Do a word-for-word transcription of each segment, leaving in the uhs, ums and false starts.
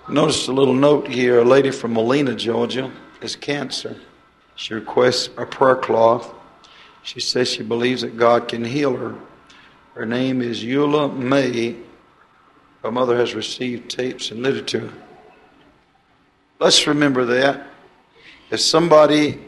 Notice a little note here. A lady from Molina, Georgia, has cancer. She requests a prayer cloth. She says she believes that God can heal her. Her name is Eula May. Her mother has received tapes and literature. Let's remember that. If somebody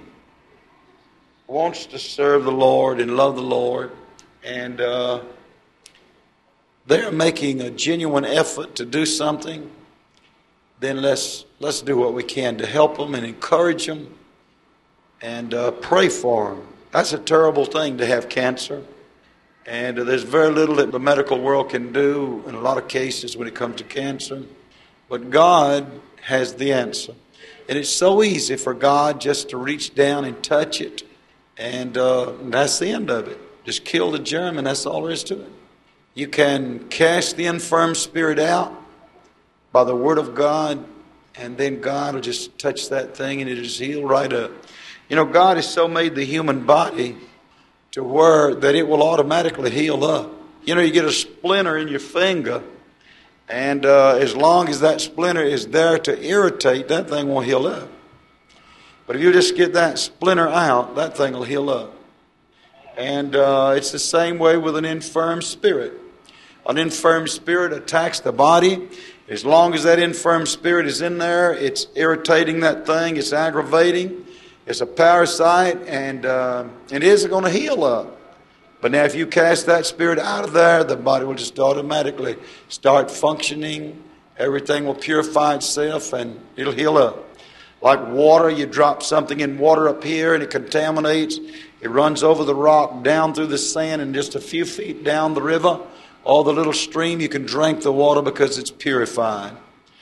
wants to serve the Lord and love the Lord, and uh, they're making a genuine effort to do something, then let's let's do what we can to help them and encourage them and uh, pray for them. That's a terrible thing to have cancer. And uh, there's very little that the medical world can do in a lot of cases when it comes to cancer. But God has the answer. And it's so easy for God just to reach down and touch it. And uh, that's the end of it. Just kill the germ, and that's all there is to it. You can cast the infirm spirit out by the word of God, and then God will just touch that thing and it'll just heal right up. You know, God has so made the human body to where that it will automatically heal up. You know, you get a splinter in your finger, and uh, as long as that splinter is there to irritate, that thing will heal up. But if you just get that splinter out, that thing will heal up. And uh, it's the same way with an infirm spirit. An infirm spirit attacks the body. As long as that infirm spirit is in there, it's irritating that thing, it's aggravating, it's a parasite, and uh, it isn't going to heal up. But now if you cast that spirit out of there, the body will just automatically start functioning. Everything will purify itself, and it'll heal up. Like water, you drop something in water up here, and it contaminates. It runs over the rock, down through the sand, and just a few feet down the river, or the little stream, you can drink the water because it's purified.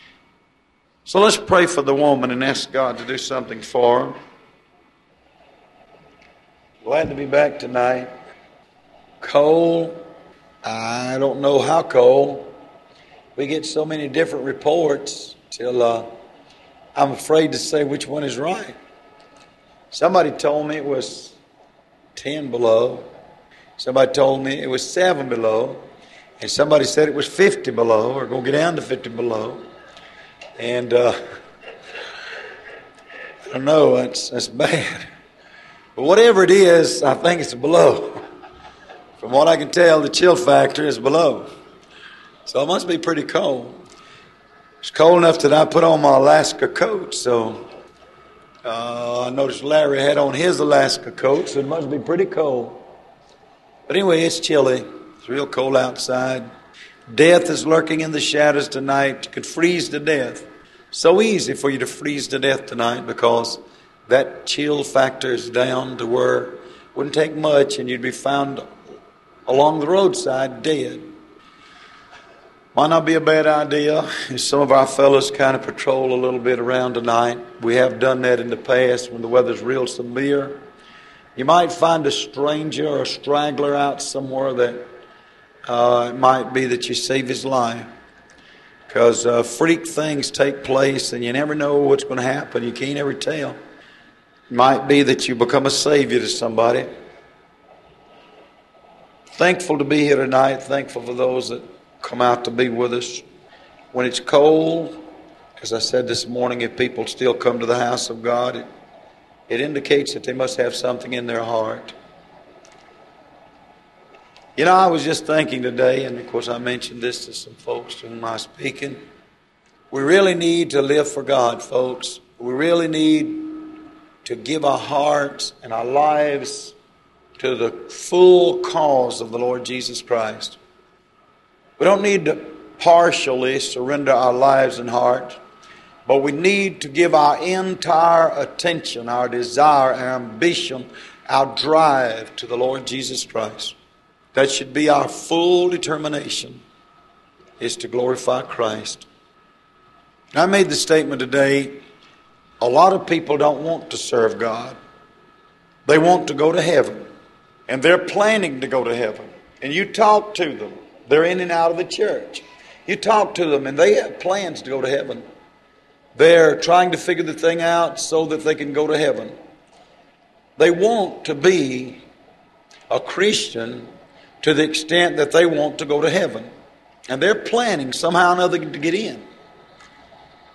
So let's pray for the woman and ask God to do something for her. Glad to be back tonight. Cold. I don't know how cold. We get so many different reports till uh, I'm afraid to say which one is right. Somebody told me it was ten below. Somebody told me it was seven below. And somebody said it was fifty below, or going to get down to fifty below. And uh, I don't know, that's, that's bad. But whatever it is, I think it's below. From what I can tell, the chill factor is below. So it must be pretty cold. It's cold enough that I put on my Alaska coat. So uh, I noticed Larry had on his Alaska coat, so it must be pretty cold. But anyway, it's chilly. It's real cold outside. Death is lurking in the shadows tonight. You could freeze to death. So easy for you to freeze to death tonight because that chill factor is down to where it wouldn't take much and you'd be found along the roadside dead. Might not be a bad idea if some of our fellows kind of patrol a little bit around tonight. We have done that in the past when the weather's real severe. You might find a stranger or a straggler out somewhere that Uh, it might be that you save his life, because uh, freak things take place and you never know what's going to happen. You can't ever tell. It might be that you become a savior to somebody. Thankful to be here tonight. Thankful for those that come out to be with us. When it's cold, as I said this morning, if people still come to the house of God, it, it indicates that they must have something in their heart. You know, I was just thinking today, and of course I mentioned this to some folks to whom I was speaking. We really need to live for God, folks. We really need to give our hearts and our lives to the full cause of the Lord Jesus Christ. We don't need to partially surrender our lives and heart, but we need to give our entire attention, our desire, our ambition, our drive to the Lord Jesus Christ. That should be our full determination, is to glorify Christ. I made the statement today, a lot of people don't want to serve God. They want to go to heaven. And they're planning to go to heaven. And you talk to them. They're in and out of the church. You talk to them and they have plans to go to heaven. They're trying to figure the thing out so that they can go to heaven. They want to be a Christian to the extent that they want to go to heaven. And they're planning somehow or another to get in.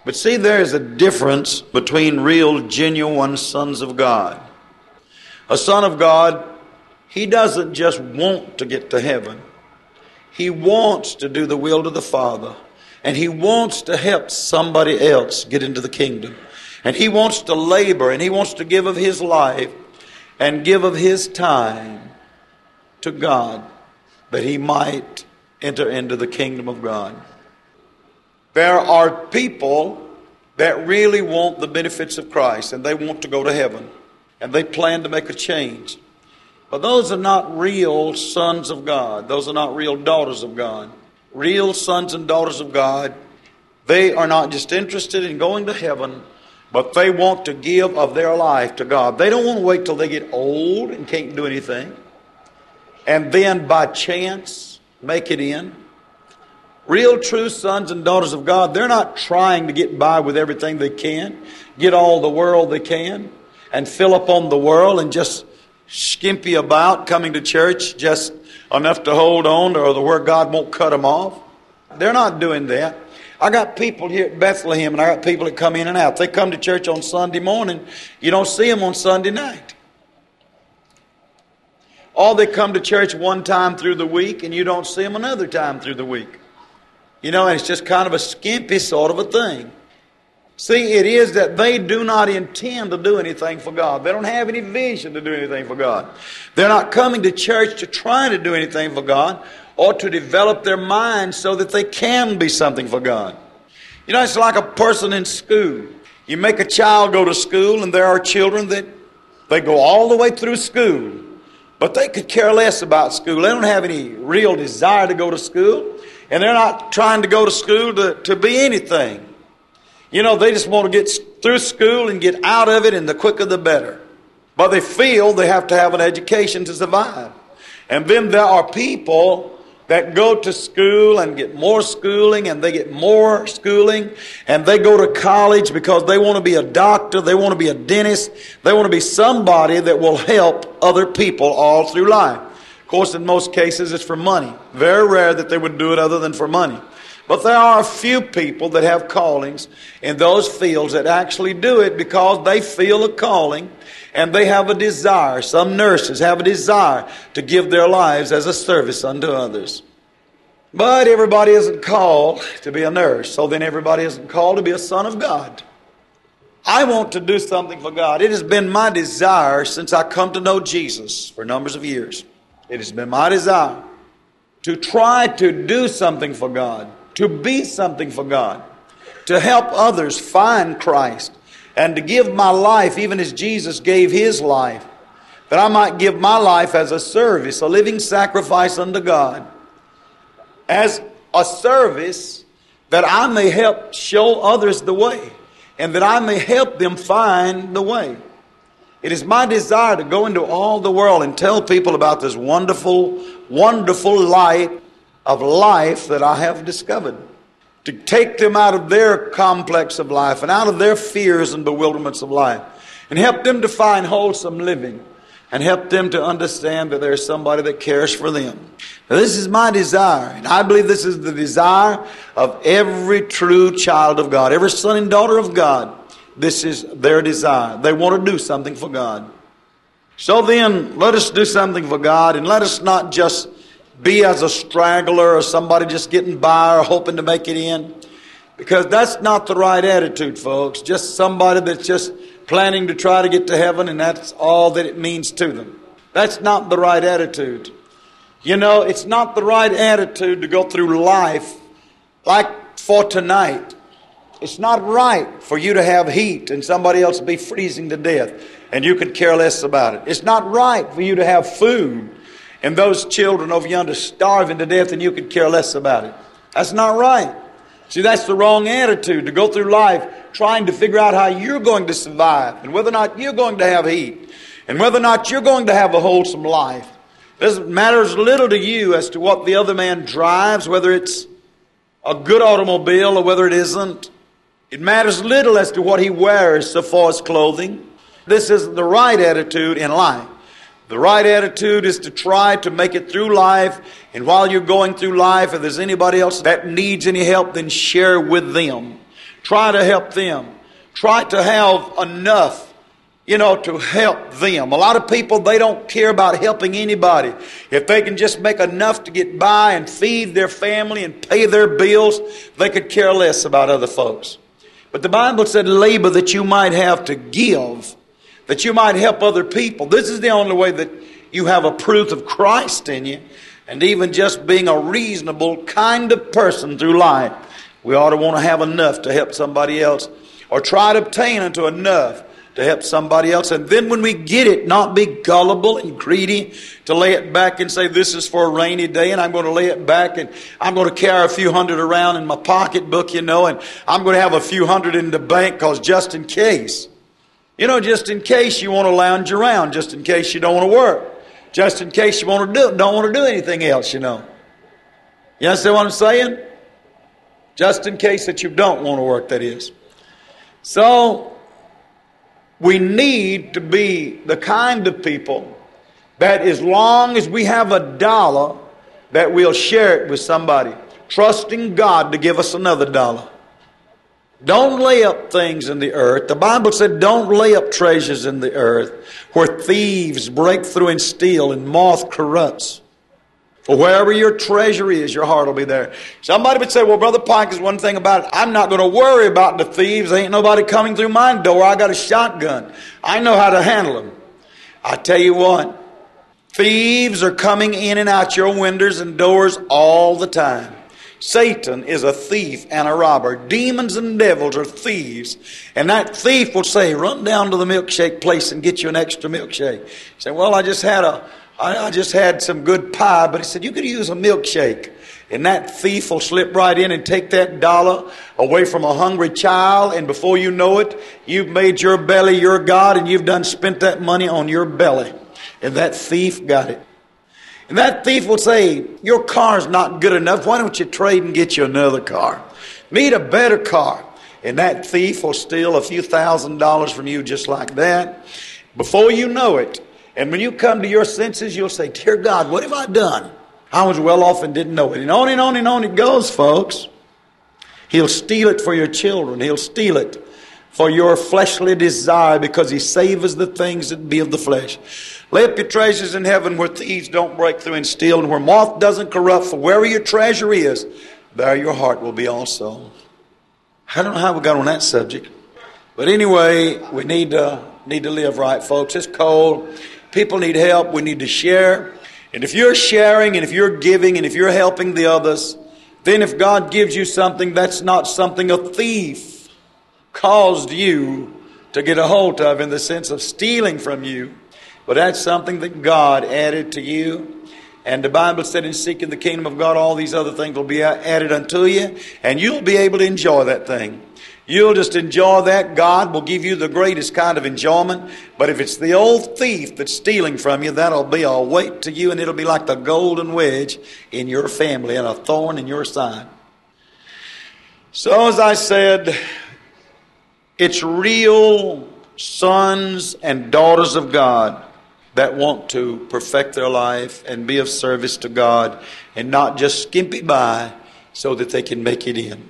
But see, there is a difference between real, genuine sons of God. A son of God, he doesn't just want to get to heaven. He wants to do the will of the Father. And he wants to help somebody else get into the kingdom. And he wants to labor, and he wants to give of his life and give of his time to God, that he might enter into the kingdom of God. There are people that really want the benefits of Christ, and they want to go to heaven, and they plan to make a change. But those are not real sons of God. Those are not real daughters of God. Real sons and daughters of God, they are not just interested in going to heaven, but they want to give of their life to God. They don't want to wait till they get old and can't do anything, and then by chance make it in. Real true sons and daughters of God, they're not trying to get by with everything they can, get all the world they can, and fill up on the world and just skimpy about coming to church just enough to hold on, or the where God won't cut them off. They're not doing that. I got people here at Bethlehem, and I got people that come in and out. They come to church on Sunday morning. You don't see them on Sunday night. Or they come to church one time through the week, and you don't see them another time through the week. You know, and it's just kind of a skimpy sort of a thing. See, it is that they do not intend to do anything for God. They don't have any vision to do anything for God. They're not coming to church to try to do anything for God, or to develop their minds so that they can be something for God. You know, it's like a person in school. You make a child go to school, and there are children that they go all the way through school, but they could care less about school. They don't have any real desire to go to school, and they're not trying to go to school to, to be anything. You know, they just want to get through school and get out of it, and the quicker the better. But they feel they have to have an education to survive. And then there are people that go to school and get more schooling, and they get more schooling, and they go to college because they want to be a doctor, they want to be a dentist, they want to be somebody that will help other people all through life. Of course, in most cases, it's for money. Very rare that they would do it other than for money. But there are a few people that have callings in those fields that actually do it because they feel a calling and they have a desire. Some nurses have a desire to give their lives as a service unto others. But everybody isn't called to be a nurse, so then everybody isn't called to be a son of God. I want to do something for God. It has been my desire since I come to know Jesus for numbers of years. It has been my desire to try to do something for God, to be something for God, to help others find Christ, and to give my life even as Jesus gave His life, that I might give my life as a service, a living sacrifice unto God, as a service that I may help show others the way, and that I may help them find the way. It is my desire to go into all the world and tell people about this wonderful, wonderful light of life that I have discovered. To take them out of their complex of life and out of their fears and bewilderments of life, and help them to find wholesome living, and help them to understand that there's somebody that cares for them. Now, this is my desire, and I believe this is the desire of every true child of God, every son and daughter of God. This is their desire. They want to do something for God. So then, let us do something for God, and let us not just be as a straggler or somebody just getting by or hoping to make it in. Because that's not the right attitude, folks. Just somebody that's just planning to try to get to heaven, and that's all that it means to them. That's not the right attitude. You know, it's not the right attitude to go through life like for tonight. It's not right for you to have heat and somebody else be freezing to death and you could care less about it. It's not right for you to have food and those children over yonder starving to death and you could care less about it. That's not right. See, that's the wrong attitude, to go through life trying to figure out how you're going to survive and whether or not you're going to have heat and whether or not you're going to have a wholesome life. It matters little to you as to what the other man drives, whether it's a good automobile or whether it isn't. It matters little as to what he wears so far as clothing. This isn't the right attitude in life. The right attitude is to try to make it through life. And while you're going through life, if there's anybody else that needs any help, then share with them. Try to help them. Try to have enough, you know, to help them. A lot of people, they don't care about helping anybody. If they can just make enough to get by and feed their family and pay their bills, they could care less about other folks. But the Bible said labor that you might have to give, that you might help other people. This is the only way that you have a proof of Christ in you, and even just being a reasonable kind of person through life. We ought to want to have enough to help somebody else, or try to obtain unto enough to help somebody else. And then when we get it, not be gullible and greedy to lay it back and say, this is for a rainy day, and I'm going to lay it back, and I'm going to carry a few hundred around in my pocketbook, you know, and I'm going to have a few hundred in the bank because just in case. You know, just in case you want to lounge around, just in case you don't want to work, just in case you want to do, don't want to do anything else, you know. You understand what I'm saying? Just in case that you don't want to work, that is. So, we need to be the kind of people that as long as we have a dollar, that we'll share it with somebody, trusting God to give us another dollar. Don't lay up things in the earth. The Bible said don't lay up treasures in the earth where thieves break through and steal and moth corrupts. For wherever your treasure is, your heart will be there. Somebody would say, well, Brother Pike, is one thing about it. I'm not going to worry about the thieves. Ain't nobody coming through my door. I got a shotgun. I know how to handle them. I tell you what, thieves are coming in and out your windows and doors all the time. Satan is a thief and a robber. Demons and devils are thieves. And that thief will say, run down to the milkshake place and get you an extra milkshake. You say, well, I just had a I just had some good pie, but he said, you could use a milkshake. And that thief will slip right in and take that dollar away from a hungry child. And before you know it, you've made your belly your God, and you've done spent that money on your belly. And that thief got it. And that thief will say, your car's not good enough. Why don't you trade and get you another car? Need a better car. And that thief will steal a few thousand dollars from you just like that. Before you know it, and when you come to your senses, you'll say, dear God, what have I done? I was well off and didn't know it. And on and on and on it goes, folks. He'll steal it for your children. He'll steal it for your fleshly desire, because he savors the things that be of the flesh. Lay up your treasures in heaven where thieves don't break through and steal, and where moth doesn't corrupt. For wherever your treasure is, there your heart will be also. I don't know how we got on that subject. But anyway, we need to, need to live right, folks. It's cold. People need help. We need to share. And if you're sharing, and if you're giving, and if you're helping the others, then if God gives you something, that's not something a thief caused you to get a hold of in the sense of stealing from you. But that's something that God added to you. And the Bible said, in seeking the kingdom of God, all these other things will be added unto you. And you'll be able to enjoy that thing. You'll just enjoy that. God will give you the greatest kind of enjoyment. But if it's the old thief that's stealing from you, that'll be a weight to you, and it'll be like the golden wedge in your family and a thorn in your side. So as I said, it's real sons and daughters of God that want to perfect their life and be of service to God, and not just skimpy by so that they can make it in.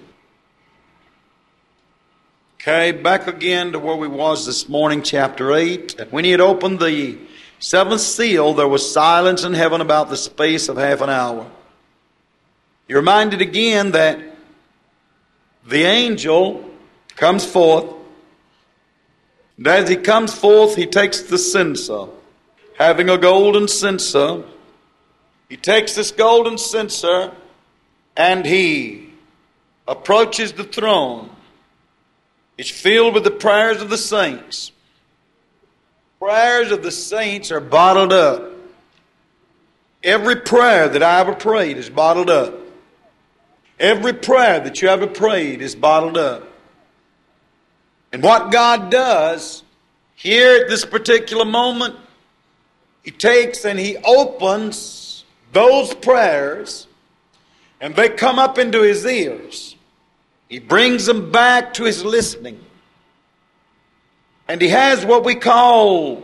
Okay, back again to where we was this morning, chapter eight. And when he had opened the seventh seal, there was silence in heaven about the space of half an hour. You're reminded again that the angel comes forth. And as he comes forth, he takes the censer. Having a golden censer, he takes this golden censer and he approaches the throne. It's filled with the prayers of the saints. Prayers of the saints are bottled up. Every prayer that I ever prayed is bottled up. Every prayer that you ever prayed is bottled up. And what God does here at this particular moment, he takes and he opens those prayers, and they come up into his ears. He brings them back to his listening. And he has what we call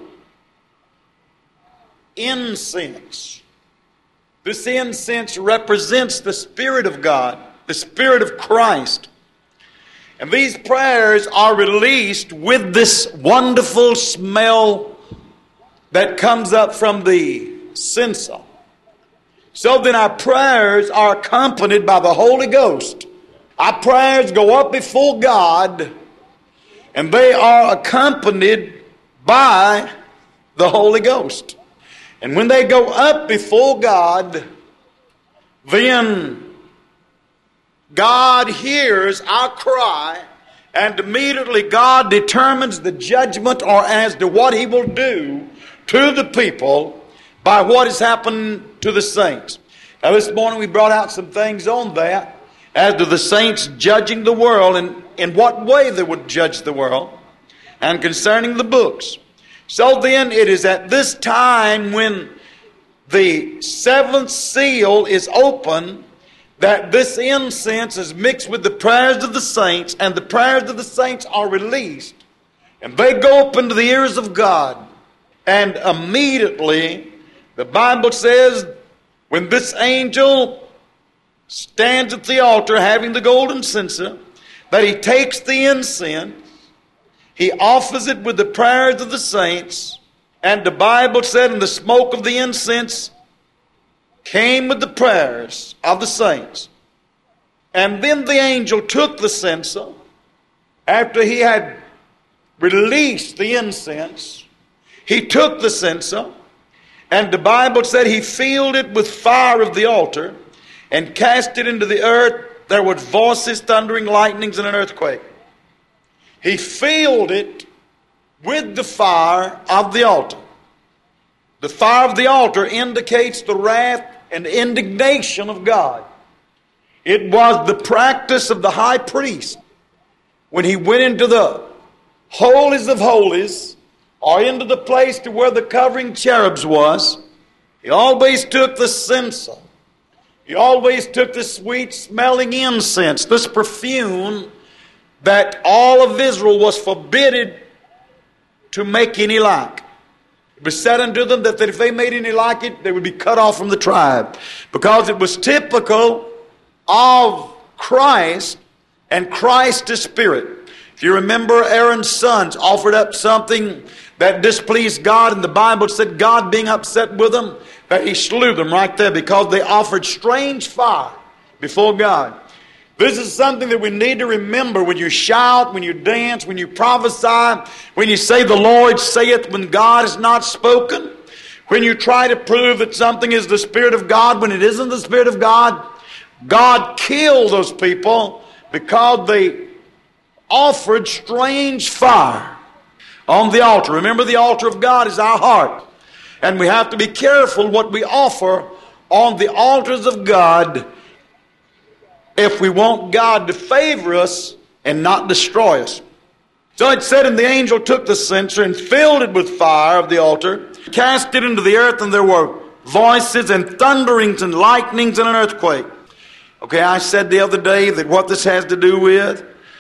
incense. This incense represents the Spirit of God, the Spirit of Christ. And these prayers are released with this wonderful smell that comes up from the censer. So then our prayers are accompanied by the Holy Ghost. Our prayers go up before God, and they are accompanied by the Holy Ghost. And when they go up before God, then God hears our cry, and immediately God determines the judgment or as to what He will do to the people by what has happened to the saints. Now this morning we brought out some things on that as to the saints judging the world and in what way they would judge the world, and concerning the books. So then it is at this time when the seventh seal is open that this incense is mixed with the prayers of the saints, and the prayers of the saints are released, and they go up into the ears of God. And immediately the Bible says when this angel stands at the altar having the golden censer, that he takes the incense, he offers it with the prayers of the saints, and the Bible said, and the smoke of the incense came with the prayers of the saints. And then the angel took the censer, after he had released the incense, he took the censer, and the Bible said he filled it with fire of the altar, and cast it into the earth. There were voices, thundering, lightnings, and an earthquake. He filled it with the fire of the altar. The fire of the altar indicates the wrath and indignation of God. It was the practice of the high priest when he went into the holies of holies, or into the place to where the covering cherubs was. He always took the censer. He always took the sweet smelling incense, this perfume that all of Israel was forbidden to make any like. It was said unto them that if they made any like it, they would be cut off from the tribe, because it was typical of Christ, and Christ is spirit. If you remember, Aaron's sons offered up something that displeased God, and the Bible said God being upset with them, that He slew them right there because they offered strange fire before God. This is something that we need to remember when you shout, when you dance, when you prophesy, when you say the Lord saith when God has not spoken, when you try to prove that something is the Spirit of God when it isn't the Spirit of God. God killed those people because they offered strange fire on the altar. Remember, the altar of God is our heart. And we have to be careful what we offer on the altars of God if we want God to favor us and not destroy us. So it said, and the angel took the censer and filled it with fire of the altar, cast it into the earth, and there were voices and thunderings and lightnings and an earthquake. Okay, I said the other day that what this has to do with,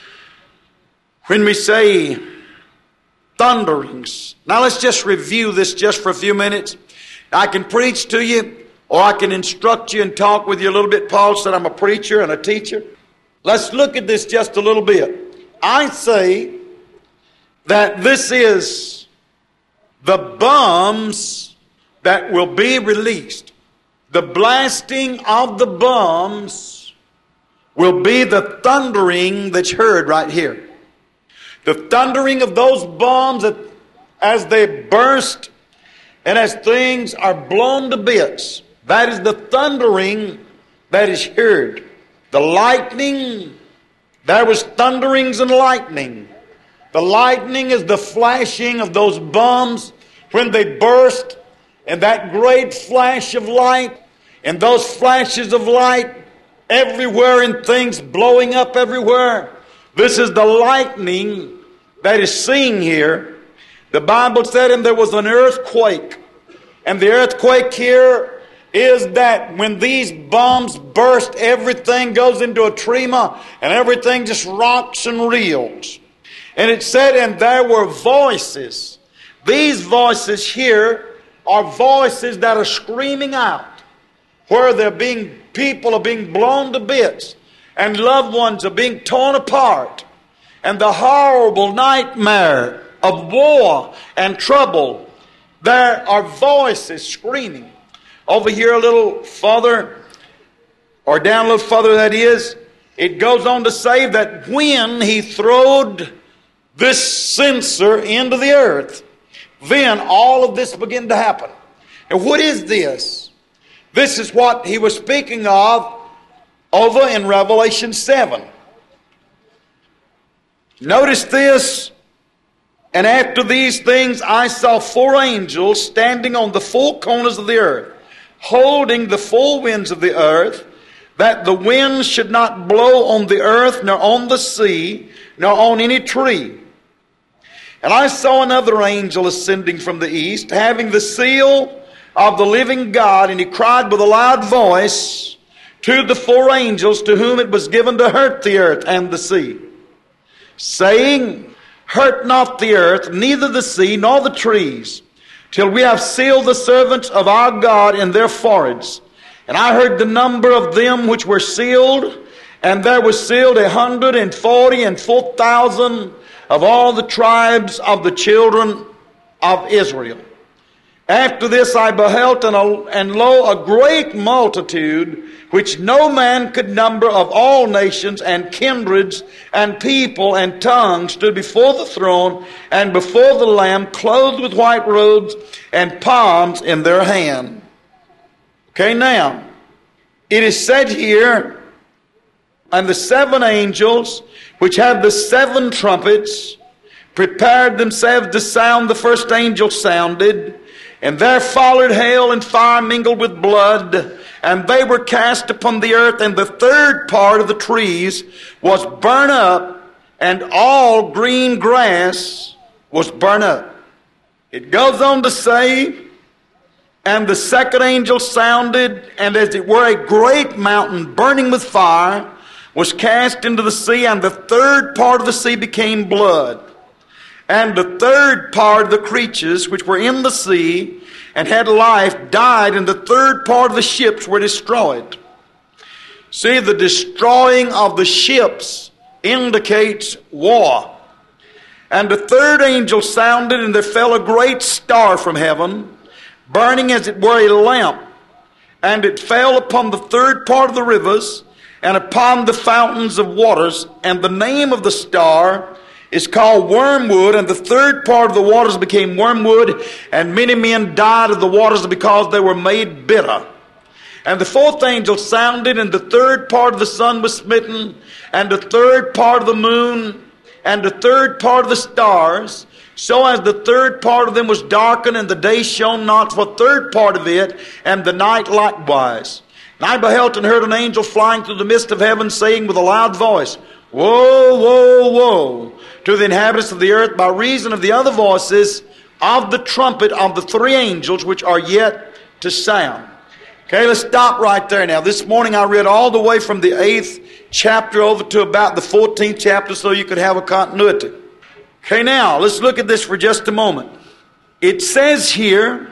when we say thunderings. Now let's just review this just for a few minutes. I can preach to you, or I can instruct you and talk with you a little bit. Paul said I'm a preacher and a teacher. Let's look at this just a little bit. I say that this is the bombs that will be released. The blasting of the bombs will be the thundering that's heard right here. The thundering of those bombs that, as they burst and as things are blown to bits, that is the thundering that is heard. The lightning, there was thunderings and lightning. The lightning is the flashing of those bombs when they burst, and that great flash of light, and those flashes of light everywhere and things blowing up everywhere. This is the lightning that is seen here. The Bible said, and there was an earthquake. And the earthquake here is that when these bombs burst, everything goes into a tremor and everything just rocks and reels. And it said, and there were voices. These voices here are voices that are screaming out, where they're being, people are being blown to bits, and loved ones are being torn apart. and the horrible nightmare of war and trouble, there are voices screaming. Over here a little further, or down a little further that is, it goes on to say that when he throwed this censer into the earth, then all of this began to happen. And what is this? This is what he was speaking of over in Revelation seven. Notice this. And after these things I saw four angels standing on the four corners of the earth, holding the four winds of the earth, that the wind should not blow on the earth, nor on the sea, nor on any tree. And I saw another angel ascending from the east, having the seal of the living God, and he cried with a loud voice to the four angels to whom it was given to hurt the earth and the sea, saying, hurt not the earth, neither the sea, nor the trees, till we have sealed the servants of our God in their foreheads. And I heard the number of them which were sealed, and there was sealed a hundred and forty and four thousand of all the tribes of the children of Israel. After this I beheld, and, and lo, a great multitude, which no man could number, of all nations and kindreds and people and tongues, stood before the throne and before the Lamb, clothed with white robes and palms in their hand. Okay, now, it is said here, and the seven angels, which have the seven trumpets, prepared themselves to sound. The first angel sounded, and there followed hail and fire mingled with blood, and they were cast upon the earth, and the third part of the trees was burnt up, and all green grass was burnt up. It goes on to say, and the second angel sounded, and as it were a great mountain burning with fire was cast into the sea, and the third part of the sea became blood. And the third part of the creatures which were in the sea and had life died, and the third part of the ships were destroyed. See, the destroying of the ships indicates war. And the third angel sounded, and there fell a great star from heaven, burning as it were a lamp, and it fell upon the third part of the rivers and upon the fountains of waters. And the name of the star is called Wormwood, and the third part of the waters became wormwood, and many men died of the waters because they were made bitter. And the fourth angel sounded, and the third part of the sun was smitten, and the third part of the moon, and the third part of the stars, so as the third part of them was darkened, and the day shone not for a third part of it, and the night likewise. And I beheld and heard an angel flying through the midst of heaven, saying with a loud voice, Woe, woe, woe to the inhabitants of the earth, by reason of the other voices of the trumpet of the three angels which are yet to sound. Okay, let's stop right there now. This morning I read all the way from the eighth chapter over to about the fourteenth chapter so you could have a continuity. Okay, now let's look at this for just a moment. It says here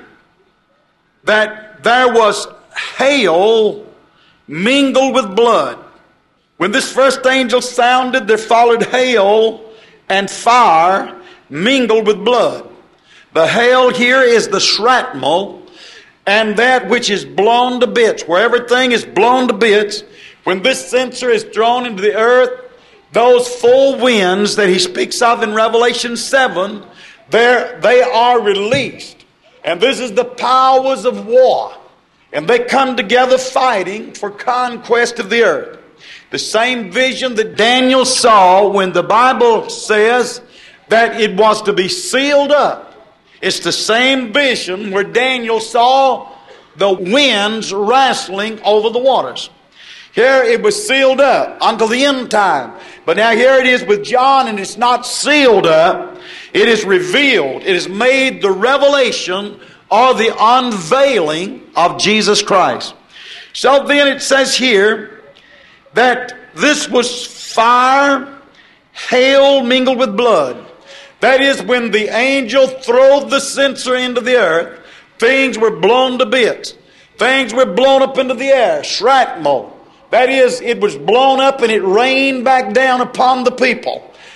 that there was hail mingled with blood. When this first angel sounded, there followed hail and fire mingled with blood. The hail here is the shrapnel, and that which is blown to bits. Where everything is blown to bits, when this censer is thrown into the earth, those four winds that he speaks of in Revelation seven, they are released. And this is the powers of war. And they come together fighting for conquest of the earth. The same vision that Daniel saw when the Bible says that it was to be sealed up. It's the same vision where Daniel saw the winds wrestling over the waters. Here it was sealed up until the end time. But now here it is with John, and it's not sealed up. It is revealed. It is made the revelation or the unveiling of Jesus Christ. So then it says here that this was fire, hail mingled with blood. That is, when the angel threw the censer into the earth, things were blown to bits. Things were blown up into the air, shrapnel. That is, it was blown up and it rained back down upon the people.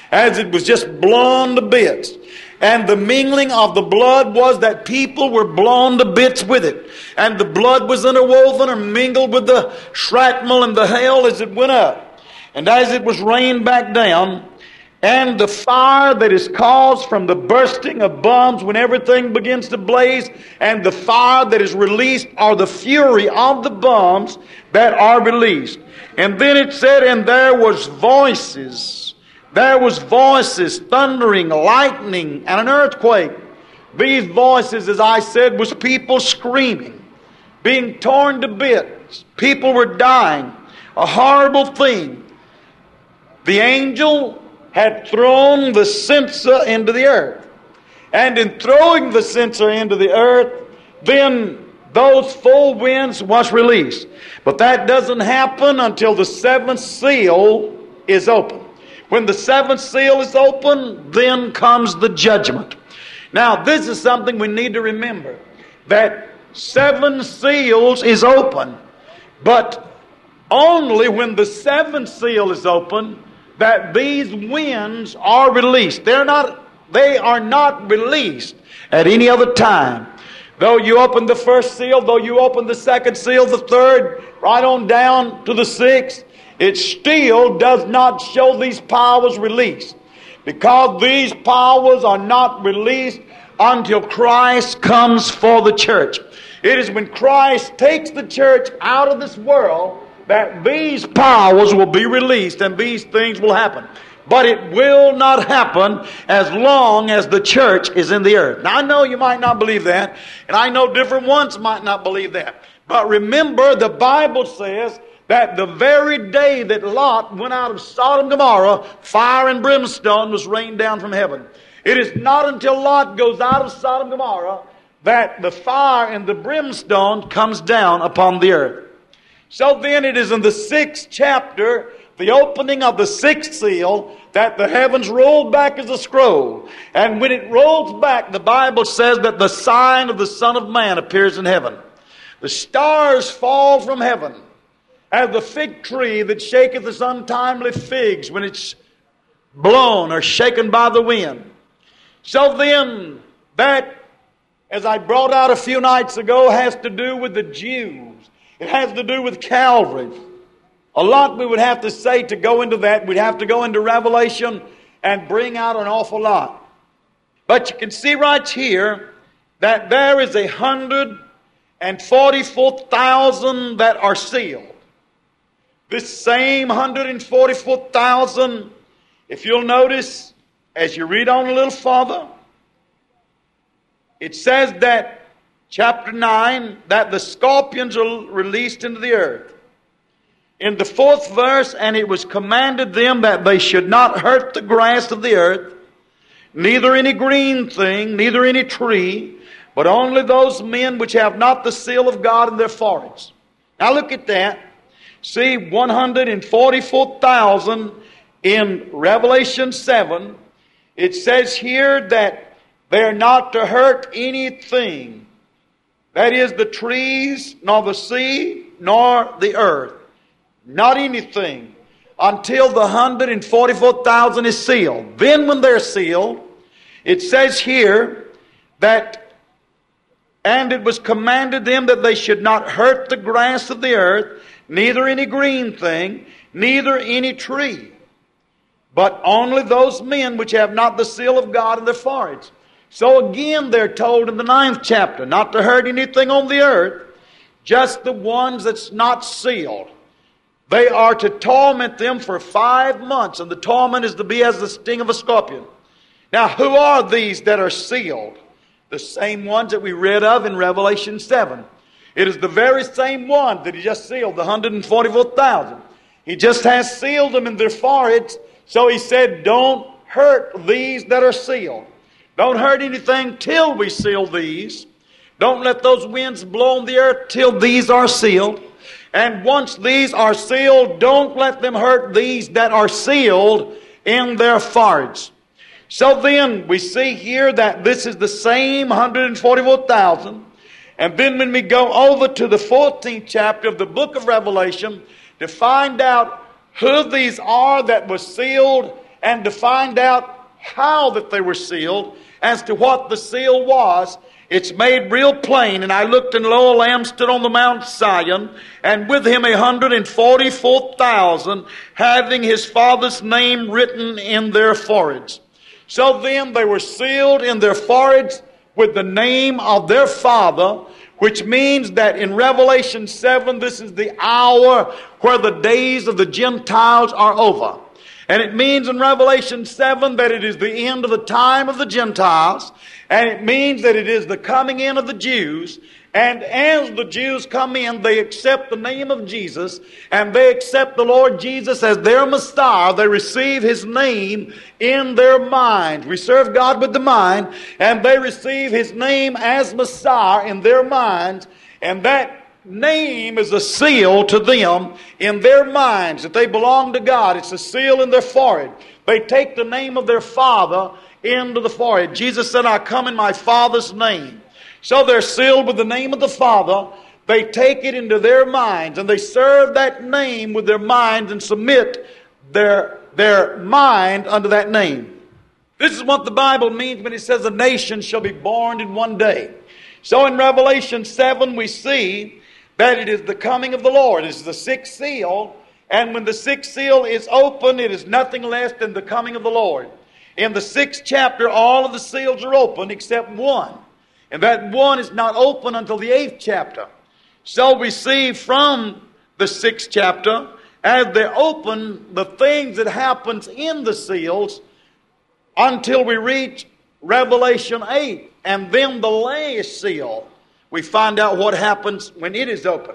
as it was just blown to bits. And the mingling of the blood was that people were blown to bits with it. And the blood was interwoven or mingled with the shrapnel and the hail as it went up. And as it was rained back down, and the fire that is caused from the bursting of bombs when everything begins to blaze, and the fire that is released are the fury of the bombs that are released. And then it said, and there was voices. There was voices, thundering, lightning, and an earthquake. These voices, as I said, was people screaming, being torn to bits. People were dying. A horrible thing. The angel had thrown the censer into the earth. And in throwing the censer into the earth, then those four winds was released. But that doesn't happen until the seventh seal is open. When the seventh seal is open, then comes the judgment. Now, this is something we need to remember. That seven seals is open. But only when the seventh seal is open, that these winds are released. They're not, they are not released at any other time. Though you open the first seal, though you open the second seal, the third, right on down to the sixth, it still does not show these powers released. Because these powers are not released until Christ comes for the church. It is when Christ takes the church out of this world that these powers will be released and these things will happen. But it will not happen as long as the church is in the earth. Now I know you might not believe that, and I know different ones might not believe that. But remember, the Bible says that the very day that Lot went out of Sodom and Gomorrah, fire and brimstone was rained down from heaven. It is not until Lot goes out of Sodom and Gomorrah that the fire and the brimstone comes down upon the earth. So then it is in the sixth chapter, the opening of the sixth seal, that the heavens rolled back as a scroll. And when it rolls back, the Bible says that the sign of the Son of Man appears in heaven. The stars fall from heaven, as the fig tree that shaketh its untimely figs when it's blown or shaken by the wind. So then, that, as I brought out a few nights ago, has to do with the Jews. It has to do with Calvary. A lot we would have to say to go into that. We'd have to go into Revelation and bring out an awful lot. But you can see right here that there is a hundred and forty-four thousand that are sealed. This same one hundred forty-four thousand, if you'll notice, as you read on a little further, it says that, chapter nine, that the scorpions are released into the earth. In the fourth verse, and it was commanded them that they should not hurt the grass of the earth, neither any green thing, neither any tree, but only those men which have not the seal of God in their foreheads. Now look at that. See, one hundred forty-four thousand in Revelation seven. It says here that they are not to hurt anything. That is, the trees, nor the sea, nor the earth. Not anything. Until the one hundred forty-four thousand is sealed. Then when they're sealed, it says here that, and it was commanded them that they should not hurt the grass of the earth, neither any green thing, neither any tree, but only those men which have not the seal of God in their foreheads. So again, they're told in the ninth chapter not to hurt anything on the earth, just the ones that's not sealed. They are to torment them for five months, and the torment is to be as the sting of a scorpion. Now, who are these that are sealed? The same ones that we read of in Revelation seven. It is the very same one that he just sealed, the one hundred forty-four thousand. He just has sealed them in their foreheads, so he said, don't hurt these that are sealed. Don't hurt anything till we seal these. Don't let those winds blow on the earth till these are sealed. And once these are sealed, don't let them hurt these that are sealed in their foreheads. So then we see here that this is the same one hundred forty-four thousand. And then when we go over to the fourteenth chapter of the book of Revelation to find out who these are that were sealed and to find out how that they were sealed, as to what the seal was, it's made real plain. And I looked, and lo, a Lamb stood on the Mount Zion, and with him a hundred and forty-four thousand, having his Father's name written in their foreheads. So then they were sealed in their foreheads with the name of their Father, which means that in Revelation seven, this is the hour where the days of the Gentiles are over. And it means in Revelation seven that it is the end of the time of the Gentiles. And it means that it is the coming in of the Jews. And as the Jews come in, they accept the name of Jesus, and they accept the Lord Jesus as their Messiah. They receive His name in their mind. We serve God with the mind, and they receive His name as Messiah in their minds. And that name is a seal to them in their minds that they belong to God. It's a seal in their forehead. They take the name of their Father into the forehead. Jesus said, I come in my Father's name. So they're sealed with the name of the Father. They take it into their minds, and they serve that name with their minds and submit their, their mind unto that name. This is what the Bible means when it says a nation shall be born in one day. So in Revelation seven we see that it is the coming of the Lord. It is the sixth seal. And when the sixth seal is open, it is nothing less than the coming of the Lord. In the sixth chapter, all of the seals are open except one. And that one is not open until the eighth chapter. So we see from the sixth chapter, as they open, the things that happens in the seals until we reach Revelation eight. And then the last seal, we find out what happens when it is open.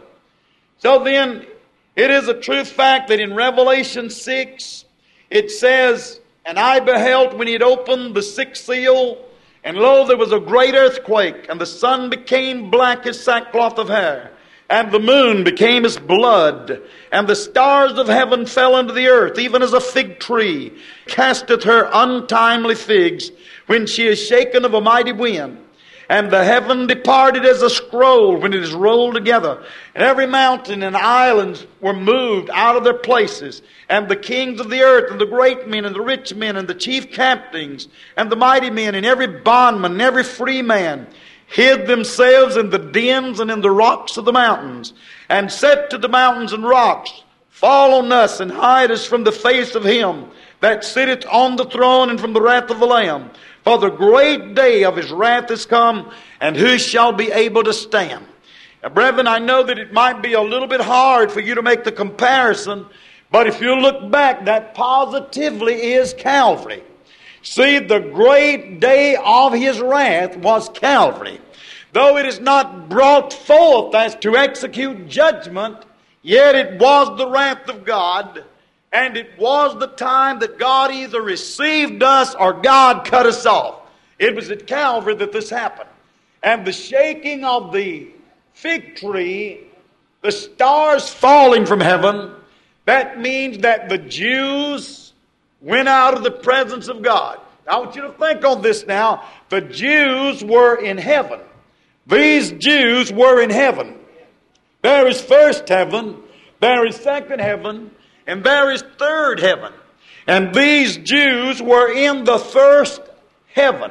So then, it is a true fact that in Revelation six, it says, and I beheld when he had opened the sixth seal, and lo, there was a great earthquake, and the sun became black as sackcloth of hair, and the moon became as blood, and the stars of heaven fell unto the earth, even as a fig tree casteth her untimely figs, when she is shaken of a mighty wind. And the heaven departed as a scroll when it is rolled together. And every mountain and islands were moved out of their places. And the kings of the earth, and the great men, and the rich men, and the chief captains, and the mighty men, and every bondman, and every free man, hid themselves in the dens and in the rocks of the mountains, and said to the mountains and rocks, Fall on us, and hide us from the face of him that sitteth on the throne, and from the wrath of the Lamb. For the great day of his wrath is come, and who shall be able to stand? Now, brethren, I know that it might be a little bit hard for you to make the comparison, but if you look back, that positively is Calvary. See, the great day of his wrath was Calvary. Though it is not brought forth as to execute judgment, yet it was the wrath of God. And it was the time that God either received us or God cut us off. It was at Calvary that this happened. And the shaking of the fig tree, the stars falling from heaven, that means that the Jews went out of the presence of God. I want you to think on this now. The Jews were in heaven. These Jews were in heaven. There is first heaven, there is second heaven, and there is third heaven. And these Jews were in the first heaven.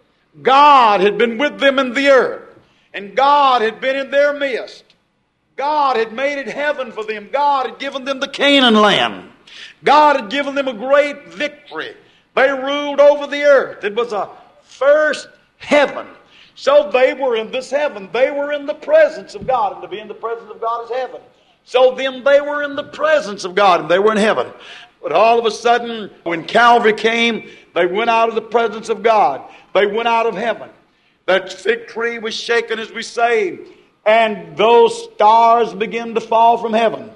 God had been with them in the earth. And God had been in their midst. God had made it heaven for them. God had given them the Canaan land. God had given them a great victory. They ruled over the earth. It was a first heaven. So they were in this heaven. They were in the presence of God. And to be in the presence of God is heaven. So then they were in the presence of God, and they were in heaven. But all of a sudden, when Calvary came, they went out of the presence of God. They went out of heaven. That fig tree was shaken, as we say, and those stars began to fall from heaven.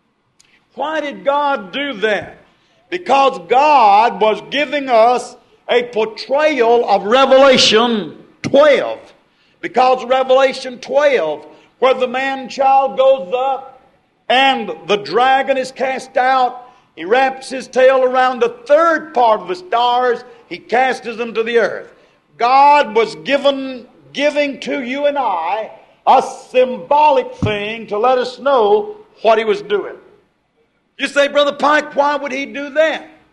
Why did God do that? Because God was giving us a portrayal of Revelation twelve. Because Revelation twelve, where the man-child goes up, and the dragon is cast out. He wraps his tail around the third part of the stars. He casts them to the earth. God was given, giving to you and I a symbolic thing to let us know what He was doing. You say, Brother Pike, why would He do that?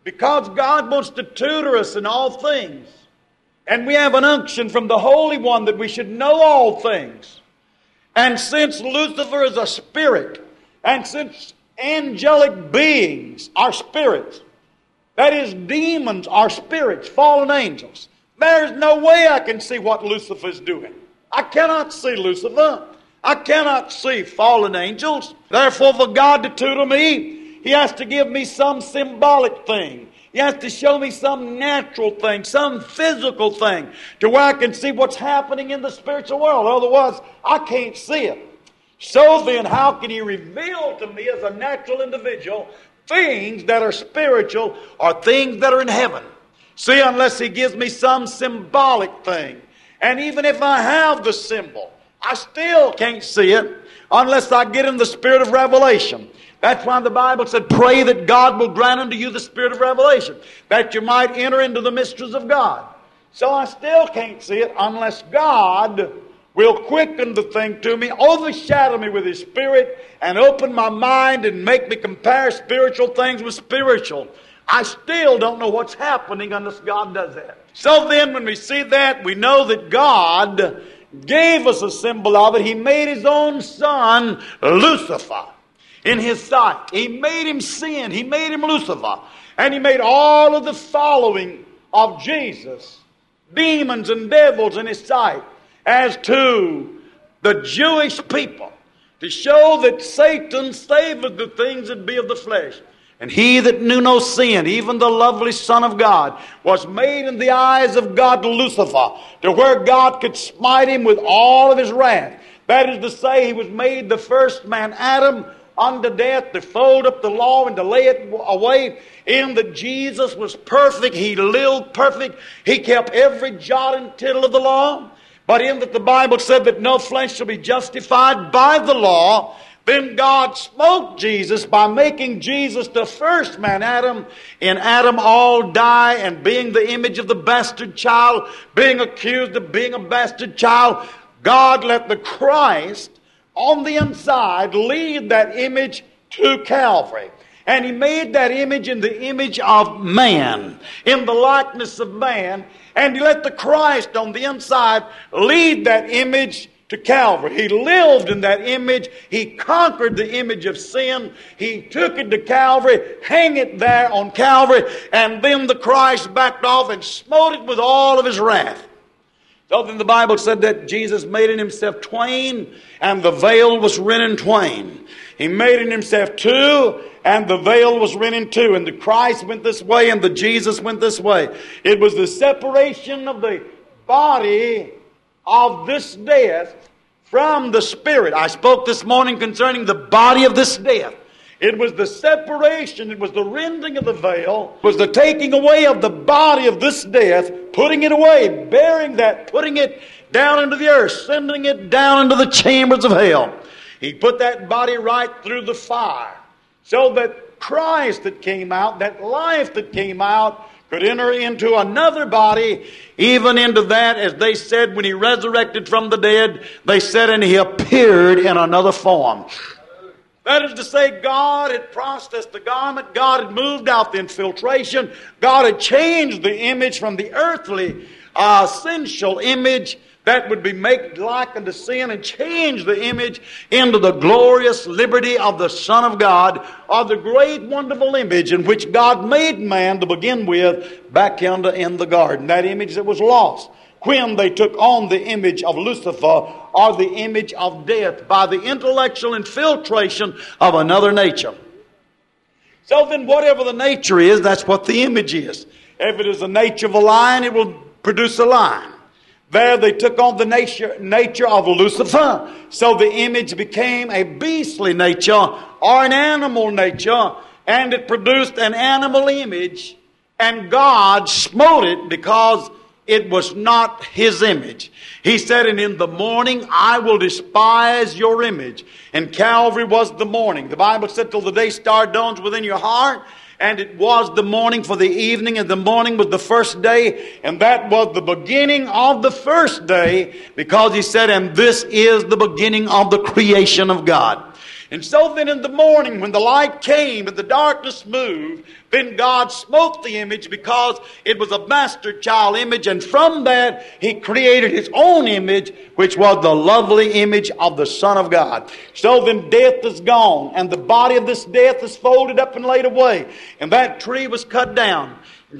Because God wants to tutor us in all things. And we have an unction from the Holy One that we should know all things. And since Lucifer is a spirit, and since angelic beings are spirits, that is, demons are spirits, fallen angels, there's no way I can see what Lucifer is doing. I cannot see Lucifer. I cannot see fallen angels. Therefore, for God to tutor me, He has to give me some symbolic thing. He has to show me some natural thing, some physical thing, to where I can see what's happening in the spiritual world. Otherwise, I can't see it. So then, how can He reveal to me as a natural individual things that are spiritual or things that are in heaven? See, unless He gives me some symbolic thing. And even if I have the symbol, I still can't see it unless I get in the spirit of revelation. That's why the Bible said, pray that God will grant unto you the spirit of revelation, that you might enter into the mysteries of God. So I still can't see it unless God will quicken the thing to me, overshadow me with His Spirit, and open my mind and make me compare spiritual things with spiritual. I still don't know what's happening unless God does that. So then when we see that, we know that God gave us a symbol of it. He made His own Son, Lucifer, in His sight. He made Him sin. He made Him Lucifer. And He made all of the following of Jesus, demons and devils, in His sight, as to the Jewish people, to show that Satan saveth the things that be of the flesh. And He that knew no sin, even the lovely Son of God, was made in the eyes of God Lucifer, to where God could smite him with all of His wrath. That is to say, He was made the first man, Adam, unto death, to fold up the law and to lay it away. In that Jesus was perfect, He lived perfect, He kept every jot and tittle of the law. But in that the Bible said that no flesh shall be justified by the law, then God smote Jesus by making Jesus the first man, Adam. In Adam all die, and being the image of the bastard child, being accused of being a bastard child, God let the Christ on the inside lead that image to Calvary. And He made that image in the image of man, in the likeness of man. And He let the Christ on the inside lead that image to Calvary. He lived in that image. He conquered the image of sin. He took it to Calvary, hang it there on Calvary, and then the Christ backed off and smote it with all of His wrath. So then the Bible said that Jesus made in Himself twain, and the veil was rent in twain. He made in Himself two, and the veil was rent in two. And the Christ went this way, and the Jesus went this way. It was the separation of the body of this death from the spirit. I spoke this morning concerning the body of this death. It was the separation, it was the rending of the veil, it was the taking away of the body of this death, putting it away, bearing that, putting it down into the earth, sending it down into the chambers of hell. He put that body right through the fire, so that Christ that came out, that life that came out, could enter into another body, even into that, as they said when He resurrected from the dead, they said, and He appeared in another form. That is to say, God had processed the garment, God had moved out the infiltration, God had changed the image from the earthly, uh, sensual image that would be made like unto sin, and change the image into the glorious liberty of the Son of God, or the great wonderful image in which God made man to begin with back into in the garden. That image that was lost when they took on the image of Lucifer, or the image of death, by the intellectual infiltration of another nature. So then whatever the nature is, that's what the image is. If it is the nature of a lion, it will produce a lion. There they took on the nature, nature of Lucifer, so the image became a beastly nature or an animal nature, and it produced an animal image, and God smote it because it was not His image. He said, and in the morning I will despise your image. And Calvary was the morning. The Bible said, till the day star dawns within your heart. And it was the morning for the evening, and the morning was the first day, and that was the beginning of the first day, because He said, and this is the beginning of the creation of God. And so then in the morning when the light came and the darkness moved, then God smote the image because it was a master child image, and from that He created His own image, which was the lovely image of the Son of God. So then death is gone, and the body of this death is folded up and laid away, and that tree was cut down.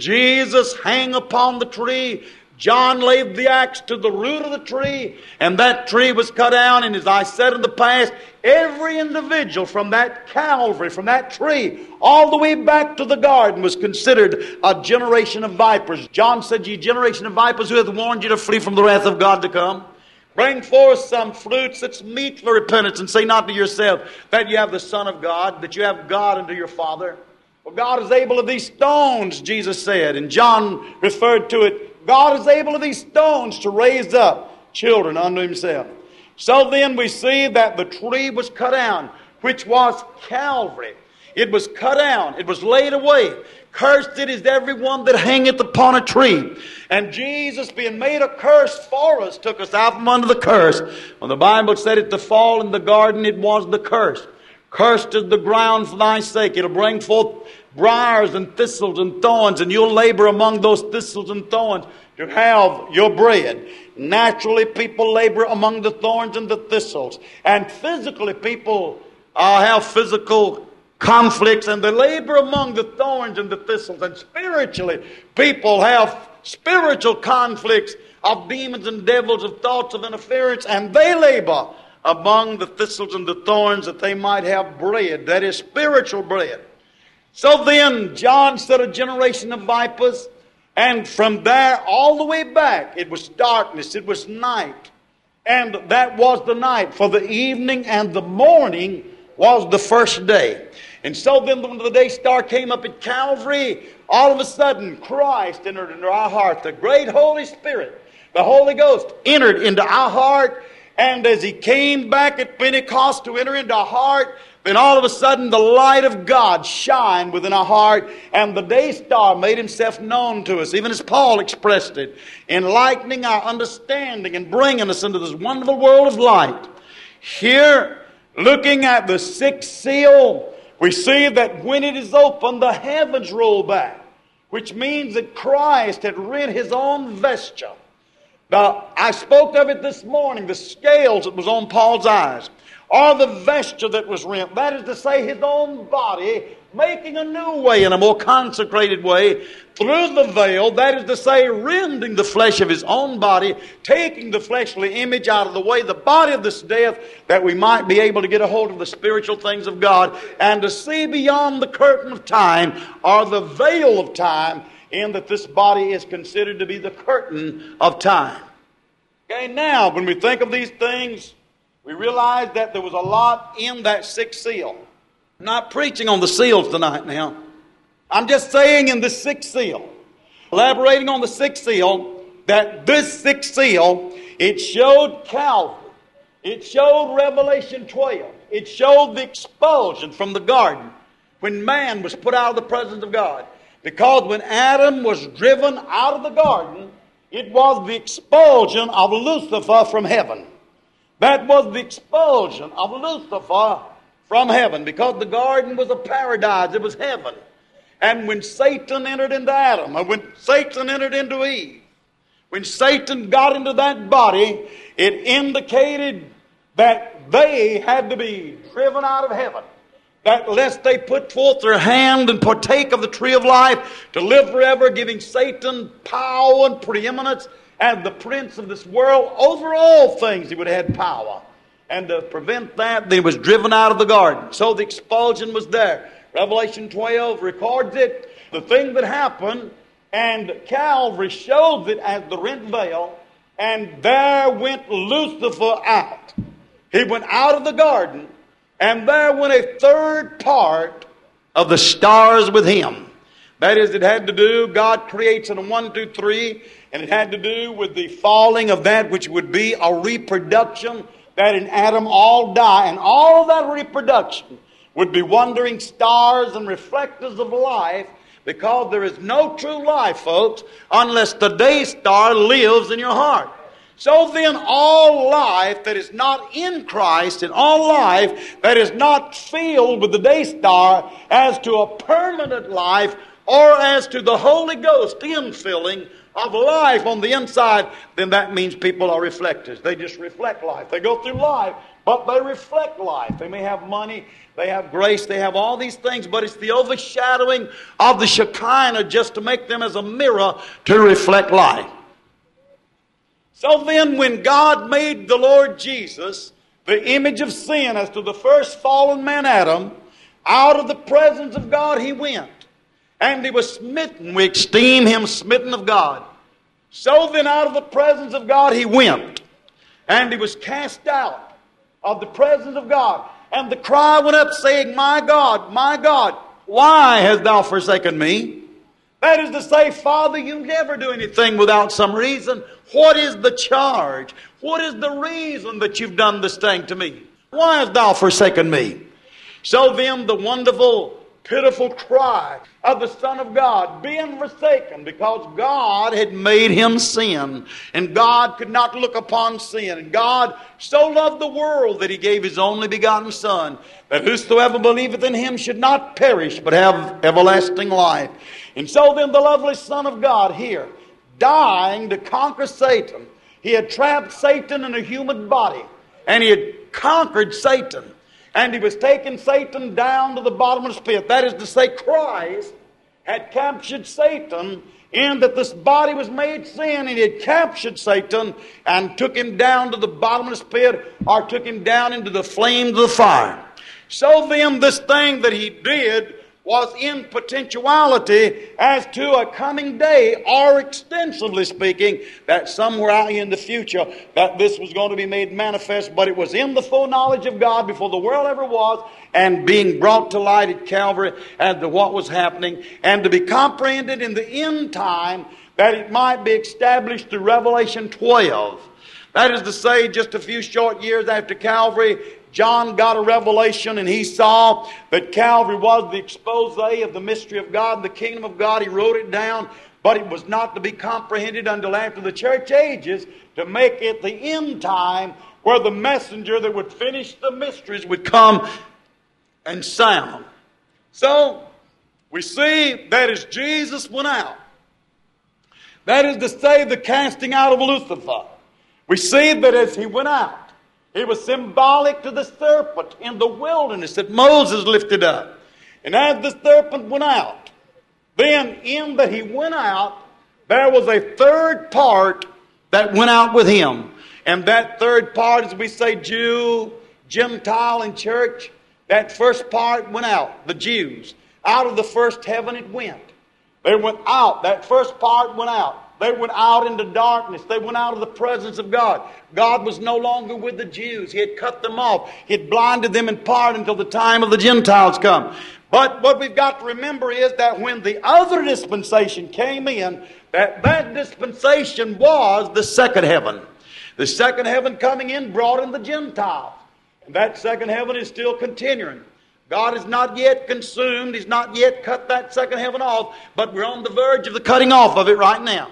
Jesus hang upon the tree. John laid the axe to the root of the tree, and that tree was cut down. And as I said in the past, every individual from that Calvary, from that tree, all the way back to the garden was considered a generation of vipers. John said, "Ye generation of vipers, who hath warned you to flee from the wrath of God to come? Bring forth some fruits that's meet for repentance, and say not to yourself that you have the Son of God, that you have God unto your Father. For God is able of these stones," Jesus said, and John referred to it, God is able of these stones to raise up children unto Himself. So then we see that the tree was cut down, which was Calvary. It was cut down. It was laid away. Cursed it is everyone that hangeth upon a tree. And Jesus, being made a curse for us, took us out from under the curse. When the Bible said it to fall in the garden, it was the curse. Cursed is the ground for thy sake. It'll bring forth briars and thistles and thorns, and you'll labor among those thistles and thorns to have your bread. Naturally, people labor among the thorns and the thistles. And physically, people uh, have physical conflicts, and they labor among the thorns and the thistles. And spiritually, people have spiritual conflicts of demons and devils, of thoughts of interference, and they labor among the thistles and the thorns that they might have bread, that is spiritual bread. So then, John said a generation of vipers, and from there all the way back, it was darkness, it was night. And that was the night, for the evening and the morning was the first day. And so then when the day star came up at Calvary, all of a sudden Christ entered into our heart. The great Holy Spirit, the Holy Ghost, entered into our heart. And as He came back at Pentecost to enter into our heart, then all of a sudden the light of God shined within our heart, and the day star made Himself known to us, even as Paul expressed it, enlightening our understanding and bringing us into this wonderful world of light. Here, looking at the sixth seal, we see that when it is opened, the heavens roll back, which means that Christ had rent His own vesture. Now, I spoke of it this morning, the scales that was on Paul's eyes, or the vesture that was rent. That is to say, His own body making a new way in a more consecrated way through the veil. That is to say, rending the flesh of His own body, taking the fleshly image out of the way, the body of this death, that we might be able to get a hold of the spiritual things of God and to see beyond the curtain of time, or the veil of time, in that this body is considered to be the curtain of time. Okay, now, when we think of these things, we realize that there was a lot in that sixth seal. I'm not preaching on the seals tonight now. I'm just saying in the sixth seal, elaborating on the sixth seal, that this sixth seal, it showed Calvary. It showed Revelation twelve. It showed the expulsion from the garden when man was put out of the presence of God. Because when Adam was driven out of the garden, it was the expulsion of Lucifer from heaven. That was the expulsion of Lucifer from heaven, because the garden was a paradise. It was heaven. And when Satan entered into Adam, or when Satan entered into Eve, when Satan got into that body, it indicated that they had to be driven out of heaven. That lest they put forth their hand and partake of the tree of life to live forever, giving Satan power and preeminence and the prince of this world over all things, he would have had power. And to prevent that, he was driven out of the garden. So the expulsion was there. Revelation twelve records it, the thing that happened, and Calvary shows it as the rent veil, and there went Lucifer out. He went out of the garden, and there went a third part of the stars with him. That is, it had to do, God creates in a one, two, three, and it had to do with the falling of that which would be a reproduction, that in Adam all die, and all of that reproduction would be wandering stars and reflectors of life, because there is no true life, folks, unless the day star lives in your heart. So then all life that is not in Christ, and all life that is not filled with the day star as to a permanent life or as to the Holy Ghost infilling of life on the inside, then that means people are reflectors. They just reflect life. They go through life, but they reflect life. They may have money, they have grace, they have all these things, but it's the overshadowing of the Shekinah just to make them as a mirror to reflect life. So then when God made the Lord Jesus the image of sin as to the first fallen man Adam, out of the presence of God he went. And he was smitten. We esteem him smitten of God. So then out of the presence of God he went. And he was cast out of the presence of God. And the cry went up saying, My God, my God, why hast thou forsaken me? That is to say, Father, you never do anything without some reason. What is the charge? What is the reason that you've done this thing to me? Why hast thou forsaken me? So then the wonderful, pitiful cry of the Son of God, being forsaken, because God had made him sin, and God could not look upon sin. And God so loved the world that he gave his only begotten Son, that whosoever believeth in him should not perish, but have everlasting life. And so then the lovely Son of God here, dying to conquer Satan. He had trapped Satan in a human body, and he had conquered Satan. And he was taking Satan down to the bottomless pit. That is to say, Christ had captured Satan in that this body was made sin, and he had captured Satan and took him down to the bottomless pit, or took him down into the flames of the fire. So then this thing that he did was in potentiality as to a coming day, or extensively speaking, that somewhere out in the future that this was going to be made manifest, but it was in the full knowledge of God before the world ever was, and being brought to light at Calvary as to what was happening, and to be comprehended in the end time that it might be established through Revelation twelve. That is to say, just a few short years after Calvary, John got a revelation, and he saw that Calvary was the expose of the mystery of God, the kingdom of God. He wrote it down, but it was not to be comprehended until after the church ages, to make it the end time where the messenger that would finish the mysteries would come and sound. So, we see that as Jesus went out, that is to say, the casting out of Lucifer, we see that as he went out, he was symbolic to the serpent in the wilderness that Moses lifted up. And as the serpent went out, then in that he went out, there was a third part that went out with him. And that third part, as we say, Jew, Gentile, and church, that first part went out, the Jews. Out of the first heaven it went. They went out. That first part went out. They went out into darkness. They went out of the presence of God. God was no longer with the Jews. He had cut them off. He had blinded them in part until the time of the Gentiles come. But what we've got to remember is that when the other dispensation came in, that that dispensation was the second heaven. The second heaven coming in brought in the Gentiles. And that second heaven is still continuing. God is not yet consumed. He's not yet cut that second heaven off. But we're on the verge of the cutting off of it right now.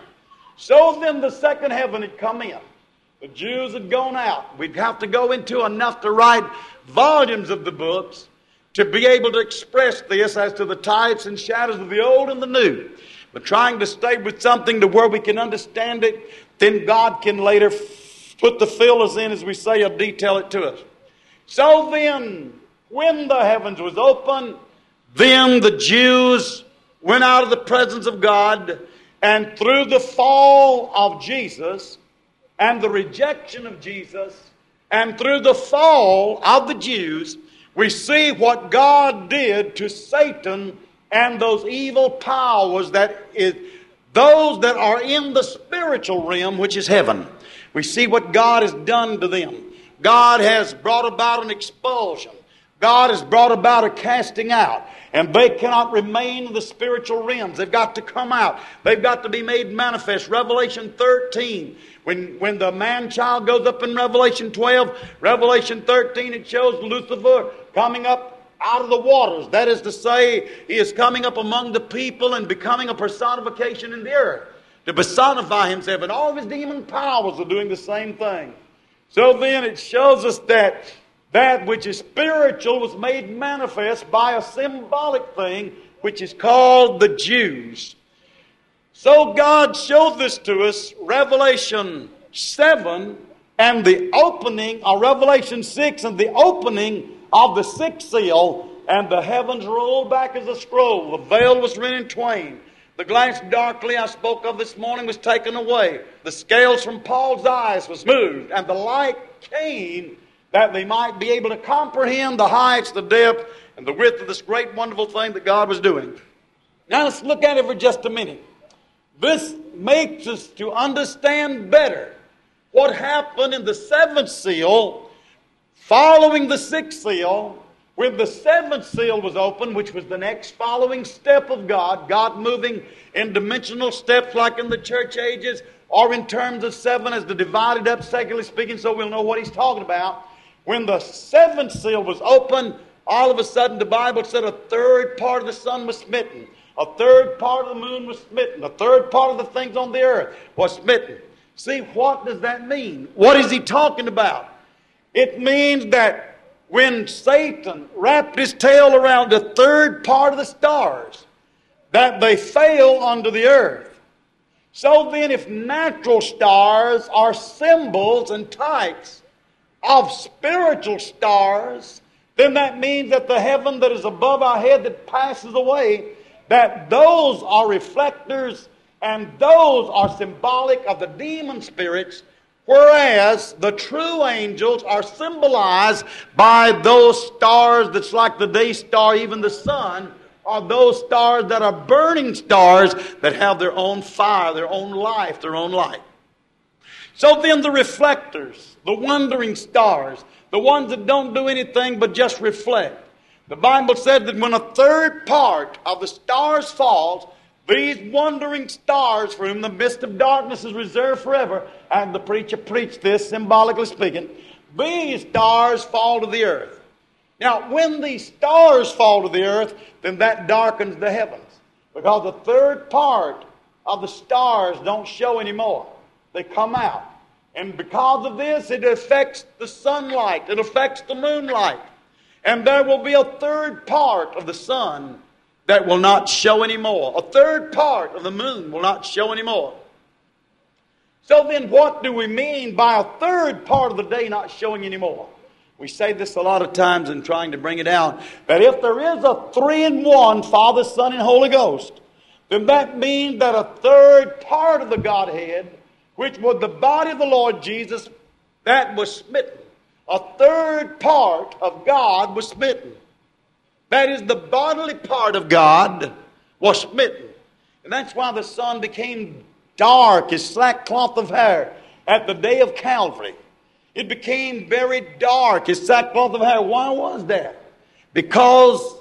So then the second heaven had come in. The Jews had gone out. We'd have to go into enough to write volumes of the books to be able to express this as to the types and shadows of the old and the new. But trying to stay with something to where we can understand it, then God can later f- put the fillers in, as we say, or detail it to us. So then, when the heavens was open, then the Jews went out of the presence of God, and through the fall of Jesus and the rejection of Jesus, and through the fall of the Jews, we see what God did to Satan and those evil powers, that is, those that are in the spiritual realm, which is heaven. We see what God has done to them. God has brought about an expulsion. God has brought about a casting out. And they cannot remain in the spiritual realms. They've got to come out. They've got to be made manifest. Revelation thirteen. When, when the man-child goes up in Revelation twelve, Revelation thirteen, it shows Lucifer coming up out of the waters. That is to say, he is coming up among the people and becoming a personification in the earth. to personify himself, and all of his demon powers are doing the same thing. So then it shows us that that which is spiritual was made manifest by a symbolic thing, which is called the Jews. So God showed this to us, Revelation seven, and the opening, or Revelation six, and the opening of the sixth seal, and the heavens rolled back as a scroll. The veil was rent in twain. The glass darkly I spoke of this morning was taken away. The scales from Paul's eyes was moved, and the light came that they might be able to comprehend the heights, the depth, and the width of this great wonderful thing that God was doing. Now let's look at it for just a minute. This makes us to understand better what happened in the seventh seal, following the sixth seal. When the seventh seal was opened, which was the next following step of God, God moving in dimensional steps like in the church ages, or in terms of seven as the divided up, secularly speaking, so we'll know what he's talking about. When the seventh seal was opened, all of a sudden the Bible said a third part of the sun was smitten. A third part of the moon was smitten. A third part of the things on the earth was smitten. See, what does that mean? What is he talking about? It means that when Satan wrapped his tail around the third part of the stars, that they fell onto the earth. So then, if natural stars are symbols and types of spiritual stars, then that means that the heaven that is above our head that passes away, that those are reflectors and those are symbolic of the demon spirits, whereas the true angels are symbolized by those stars that's like the day star, even the sun, or those stars that are burning stars that have their own fire, their own life, their own light. So then the reflectors, the wandering stars, the ones that don't do anything but just reflect. The Bible said that when a third part of the stars falls, these wandering stars for whom the mist of darkness is reserved forever, and the preacher preached this symbolically speaking, these stars fall to the earth. Now, when these stars fall to the earth, then that darkens the heavens, because the third part of the stars don't show anymore. They come out. And because of this, it affects the sunlight. It affects the moonlight. And there will be a third part of the sun that will not show anymore. A third part of the moon will not show anymore. So then what do we mean by a third part of the day not showing anymore? We say this a lot of times in trying to bring it out, that if there is a three in one, Father, Son, and Holy Ghost, then that means that a third part of the Godhead, which was the body of the Lord Jesus, that was smitten. A third part of God was smitten. That is, the bodily part of God was smitten. And that's why the sun became dark as sackcloth of hair at the day of Calvary. It became very dark as sackcloth of hair. Why was that? Because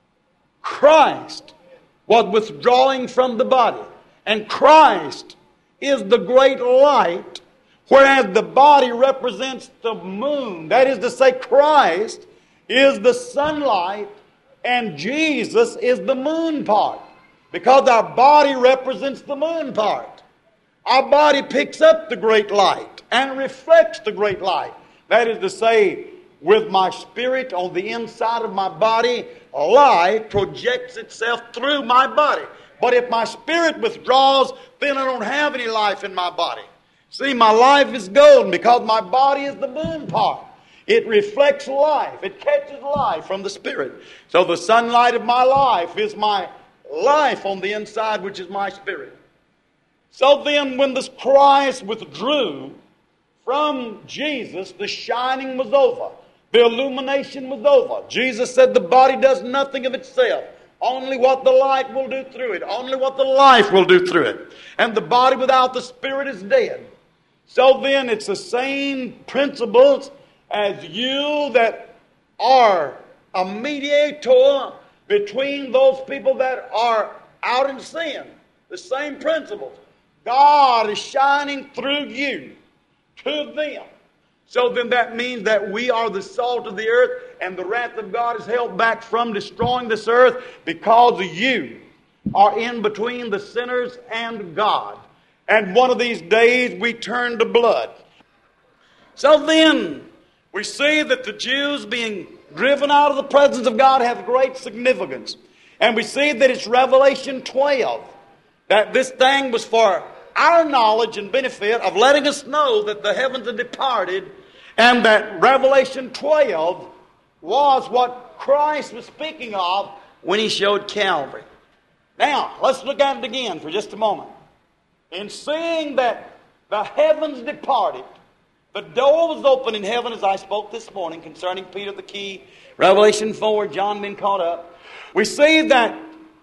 Christ was withdrawing from the body. And Christ is the great light, whereas the body represents the moon. That is to say, Christ is the sunlight and Jesus is the moon part, because our body represents the moon part. Our body picks up the great light and reflects the great light. That is to say, with my spirit on the inside of my body, light projects itself through my body. But if my spirit withdraws, then I don't have any life in my body. See, my life is golden because my body is the moon part. It reflects life. It catches life from the Spirit. So the sunlight of my life is my life on the inside, which is my spirit. So then when this Christ withdrew from Jesus, the shining was over. The illumination was over. Jesus said the body does nothing of itself. Only what the light will do through it. Only what the life will do through it. And the body without the Spirit is dead. So then it's the same principles as you that are a mediator between those people that are out in sin. The same principles. God is shining through you to them. So then that means that we are the salt of the earth, and the wrath of God is held back from destroying this earth because you are in between the sinners and God. And one of these days we turn to blood. So then, we see that the Jews being driven out of the presence of God have great significance. And we see that it's Revelation twelve, that this thing was for our knowledge and benefit of letting us know that the heavens had departed, and that Revelation twelve was what Christ was speaking of when He showed Calvary. Now, let's look at it again for just a moment. In seeing that the heavens departed, the door was open in heaven, as I spoke this morning concerning Peter the key, Revelation four, John being caught up. We see that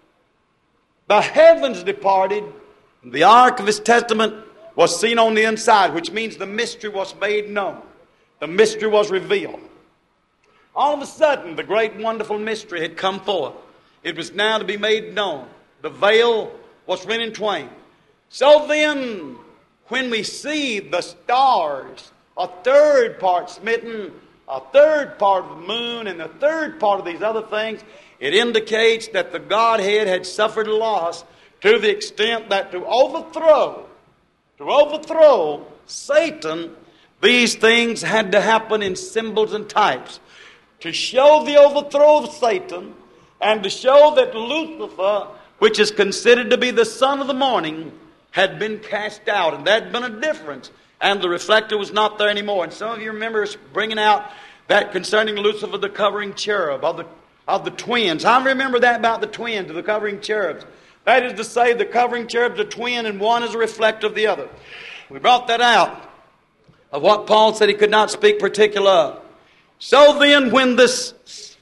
the heavens departed, the ark of His testament was seen on the inside, which means the mystery was made known. The mystery was revealed. All of a sudden, the great wonderful mystery had come forth. It was now to be made known. The veil was rent in twain. So then, when we see the stars, a third part smitten, a third part of the moon, and the third part of these other things, it indicates that the Godhead had suffered loss to the extent that to overthrow, to overthrow Satan, these things had to happen in symbols and types. To show the overthrow of Satan, and to show that Lucifer, which is considered to be the son of the morning, had been cast out. And there had been a difference. And the reflector was not there anymore. And some of you remember us bringing out that concerning Lucifer, the covering cherub, of the, of the twins. I remember that about the twins, of the covering cherubs. That is to say, the covering cherubs are twin, and one is a reflector of the other. We brought that out of what Paul said he could not speak particular of. So then, when this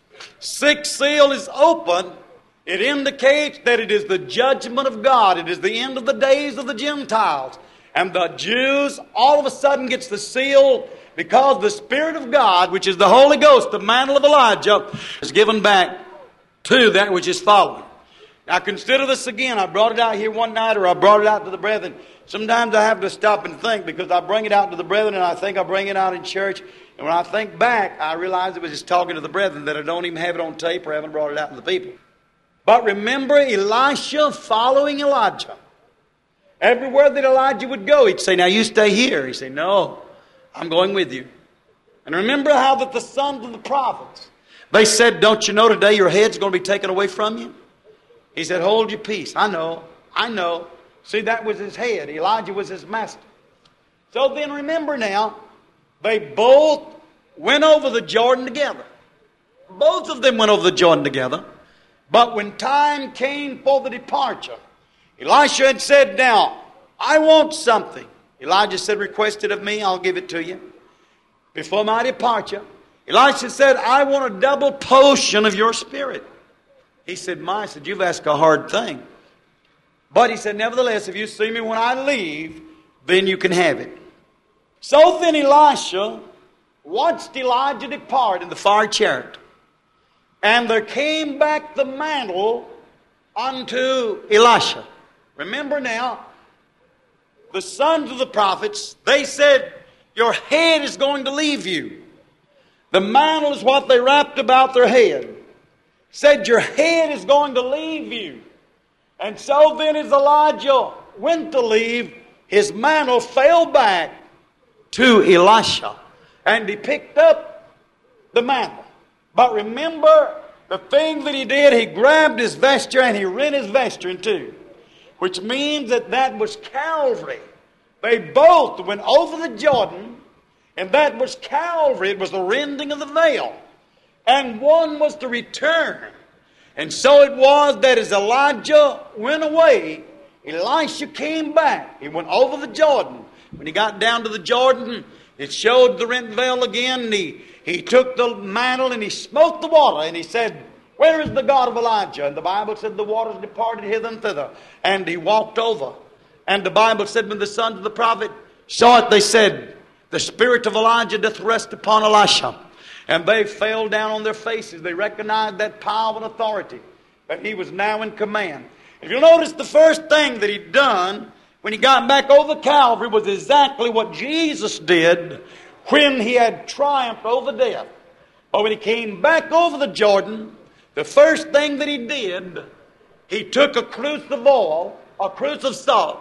sixth seal is open, it indicates that it is the judgment of God. It is the end of the days of the Gentiles. And the Jews all of a sudden gets the seal because the Spirit of God, which is the Holy Ghost, the mantle of Elijah, is given back to that which is following. Now consider this again. I brought it out here one night, or I brought it out to the brethren. Sometimes I have to stop and think, because I bring it out to the brethren and I think I bring it out in church. And when I think back, I realize it was just talking to the brethren, that I don't even have it on tape or haven't brought it out to the people. But remember Elisha following Elijah. Everywhere that Elijah would go, he'd say, now you stay here. He'd say, no, I'm going with you. And remember how that the sons of the prophets, they said, don't you know today your head's going to be taken away from you? He said, hold your peace. I know, I know. See, that was his head. Elijah was his master. So then remember now, they both went over the Jordan together. Both of them went over the Jordan together. But when time came for the departure, Elisha had said, now, I want something. Elijah said, request it of me, I'll give it to you. Before my departure, Elisha said, I want a double portion of your spirit. He said, my, I said, you've asked a hard thing. But he said, nevertheless, if you see me when I leave, then you can have it. So then Elisha watched Elijah depart in the fire chariot. And there came back the mantle unto Elisha. Remember now, the sons of the prophets, they said, your head is going to leave you. The mantle is what they wrapped about their head. Said, your head is going to leave you. And so then as Elijah went to leave, his mantle fell back to Elisha. And he picked up the mantle. But remember, the thing that he did, he grabbed his vesture and he rent his vesture in two. Which means that that was Calvary. They both went over the Jordan, and that was Calvary. It was the rending of the veil. And one was to return. And so it was that as Elijah went away, Elisha came back. He went over the Jordan. When he got down to the Jordan, it showed the rent veil again, and he, he took the mantle and he smote the water, and he said, where is the God of Elijah? And the Bible said the waters departed hither and thither. And he walked over. And the Bible said when the sons of the prophet saw it, they said, the spirit of Elijah doth rest upon Elisha. And they fell down on their faces. They recognized that power and authority, that he was now in command. If you'll notice, the first thing that he'd done when he got back over Calvary was exactly what Jesus did when he had triumphed over death. But when he came back over the Jordan, the first thing that he did, he took a cruse of oil, a cruse of salt,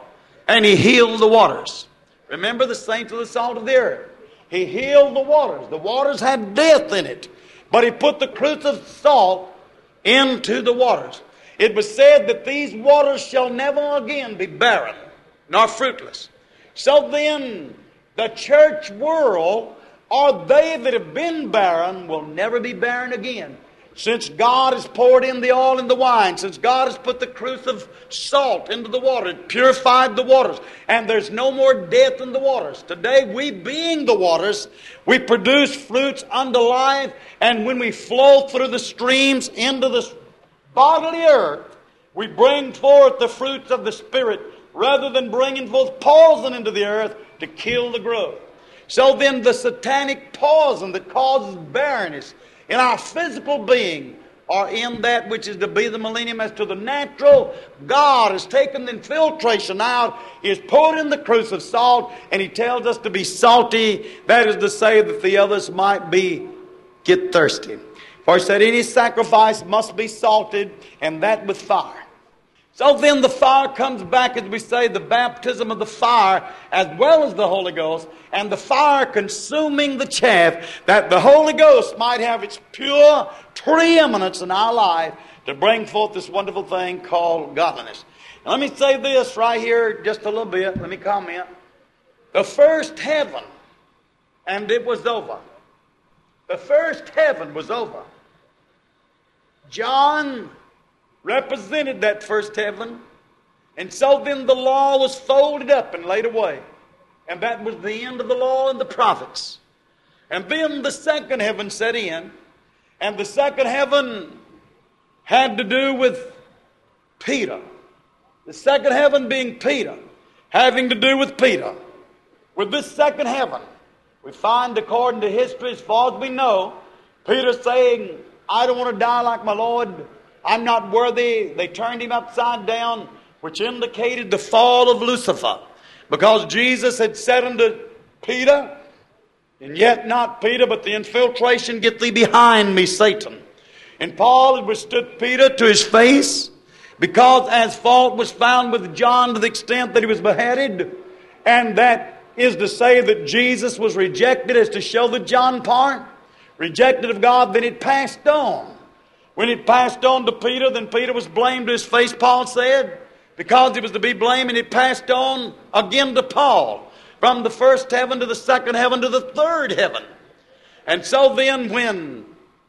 and He healed the waters. Remember, the saints are the salt of the earth. He healed the waters. The waters had death in it, but He put the cruse of salt into the waters. It was said that these waters shall never again be barren nor fruitless. So then, the church world, or they that have been barren, will never be barren again. Since God has poured in the oil and the wine, since God has put the cruse of salt into the water, it purified the waters, and there's no more death in the waters. Today, we being the waters, we produce fruits unto life, and when we flow through the streams into the bodily earth, we bring forth the fruits of the Spirit, rather than bringing forth poison into the earth to kill the growth. So then, the satanic poison that causes barrenness in our physical being, or in that which is to be the millennium as to the natural, God has taken the infiltration out, He has poured in the cruse of salt, and He tells us to be salty. That is to say that the others might be get thirsty. For He said, any sacrifice must be salted, and that with fire. So then the fire comes back, as we say, the baptism of the fire as well as the Holy Ghost, and the fire consuming the chaff, that the Holy Ghost might have its pure preeminence in our life to bring forth this wonderful thing called godliness. Now let me say this right here just a little bit. Let me comment. The first heaven, and it was over. The first heaven was over. John represented that first heaven, and so then the law was folded up and laid away, and that was the end of the law and the prophets. And then the second heaven set in, and the second heaven had to do with Peter. The second heaven being Peter, having to do with Peter. With this second heaven, we find, according to history, as far as we know, Peter saying, I don't want to die like my Lord. I'm not worthy. They turned him upside down, which indicated the fall of Lucifer. Because Jesus had said unto Peter, and yet not Peter, but the infiltration, get thee behind me, Satan. And Paul had withstood Peter to his face, because as fault was found with John to the extent that he was beheaded, and that is to say that Jesus was rejected, as to show the John part, rejected of God, then it passed on. When it passed on to Peter, then Peter was blamed to his face, Paul said, because he was to be blamed, and it passed on again to Paul, from the first heaven to the second heaven to the third heaven. And so then when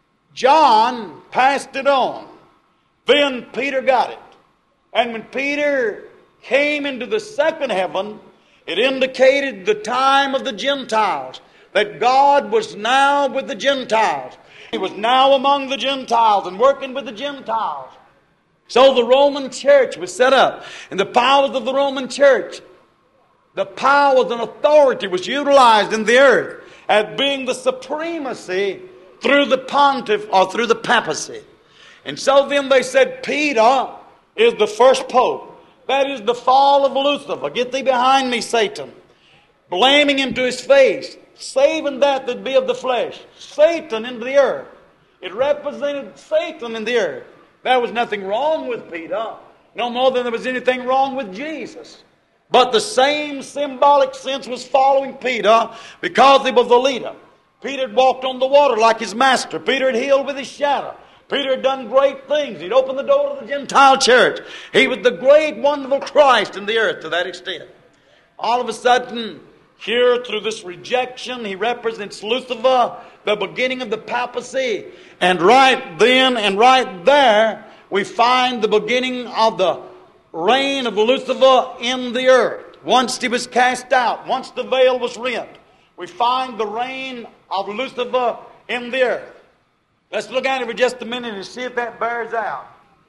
John passed it on, then Peter got it. And when Peter came into the second heaven, it indicated the time of the Gentiles, that God was now with the Gentiles. He was now among the Gentiles and working with the Gentiles. So the Roman church was set up. And the powers of the Roman church, the powers and authority was utilized in the earth as being the supremacy through the pontiff or through the papacy. And so then they said Peter is the first pope. That is the fall of Lucifer. Get thee behind me, Satan. Blaming him to his face. Saving that that be of the flesh. Satan into the earth. It represented Satan in the earth. There was nothing wrong with Peter. No more than there was anything wrong with Jesus. But the same symbolic sense was following Peter because he was the leader. Peter had walked on the water like his master. Peter had healed with his shadow. Peter had done great things. He'd opened the door to the Gentile church. He was the great, wonderful Christ in the earth to that extent. All of a sudden, here, through this rejection, he represents Lucifer, the beginning of the papacy. And right then and right there, we find the beginning of the reign of Lucifer in the earth. Once he was cast out, once the veil was rent, we find the reign of Lucifer in the earth. Let's look at it for just a minute and see if that bears out.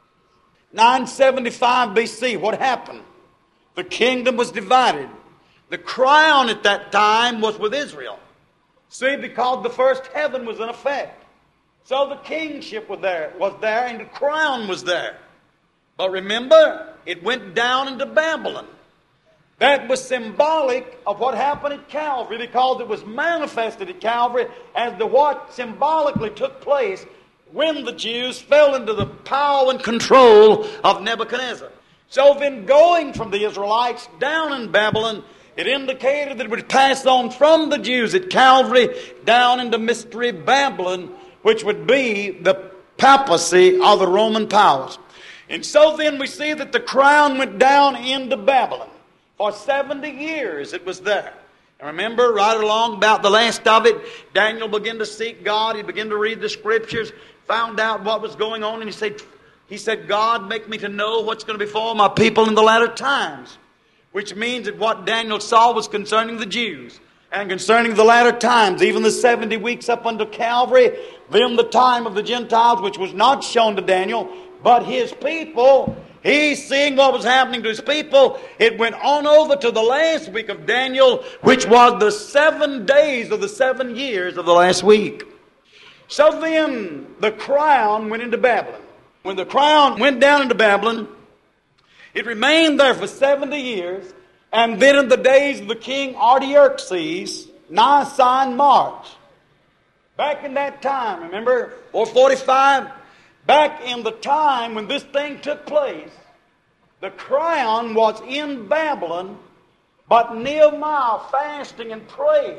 nine seventy-five B C, what happened? The kingdom was divided. The crown at that time was with Israel. See, because the first heaven was in effect. So the kingship was there, was there and the crown was there. But remember, it went down into Babylon. That was symbolic of what happened at Calvary, because it was manifested at Calvary as to what symbolically took place when the Jews fell into the power and control of Nebuchadnezzar. So then going from the Israelites down in Babylon, it indicated that it would pass on from the Jews at Calvary down into Mystery Babylon, which would be the papacy of the Roman powers. And so then we see that the crown went down into Babylon. For seventy years it was there. And remember, right along about the last of it, Daniel began to seek God. He began to read the Scriptures, found out what was going on, and he said, he said, God, make me to know what's going to befall my people in the latter times. Which means that what Daniel saw was concerning the Jews. And concerning the latter times, even the seventy weeks up unto Calvary, then the time of the Gentiles, which was not shown to Daniel, but his people, he seeing what was happening to his people, it went on over to the last week of Daniel, which was the seven days of the seven years of the last week. So then the crown went into Babylon. When the crown went down into Babylon, it remained there for seventy years, and then in the days of the king Artaxerxes, Nisan March. Back in that time, remember, four forty-five, back in the time when this thing took place, the crown was in Babylon, but Nehemiah, fasting and praying,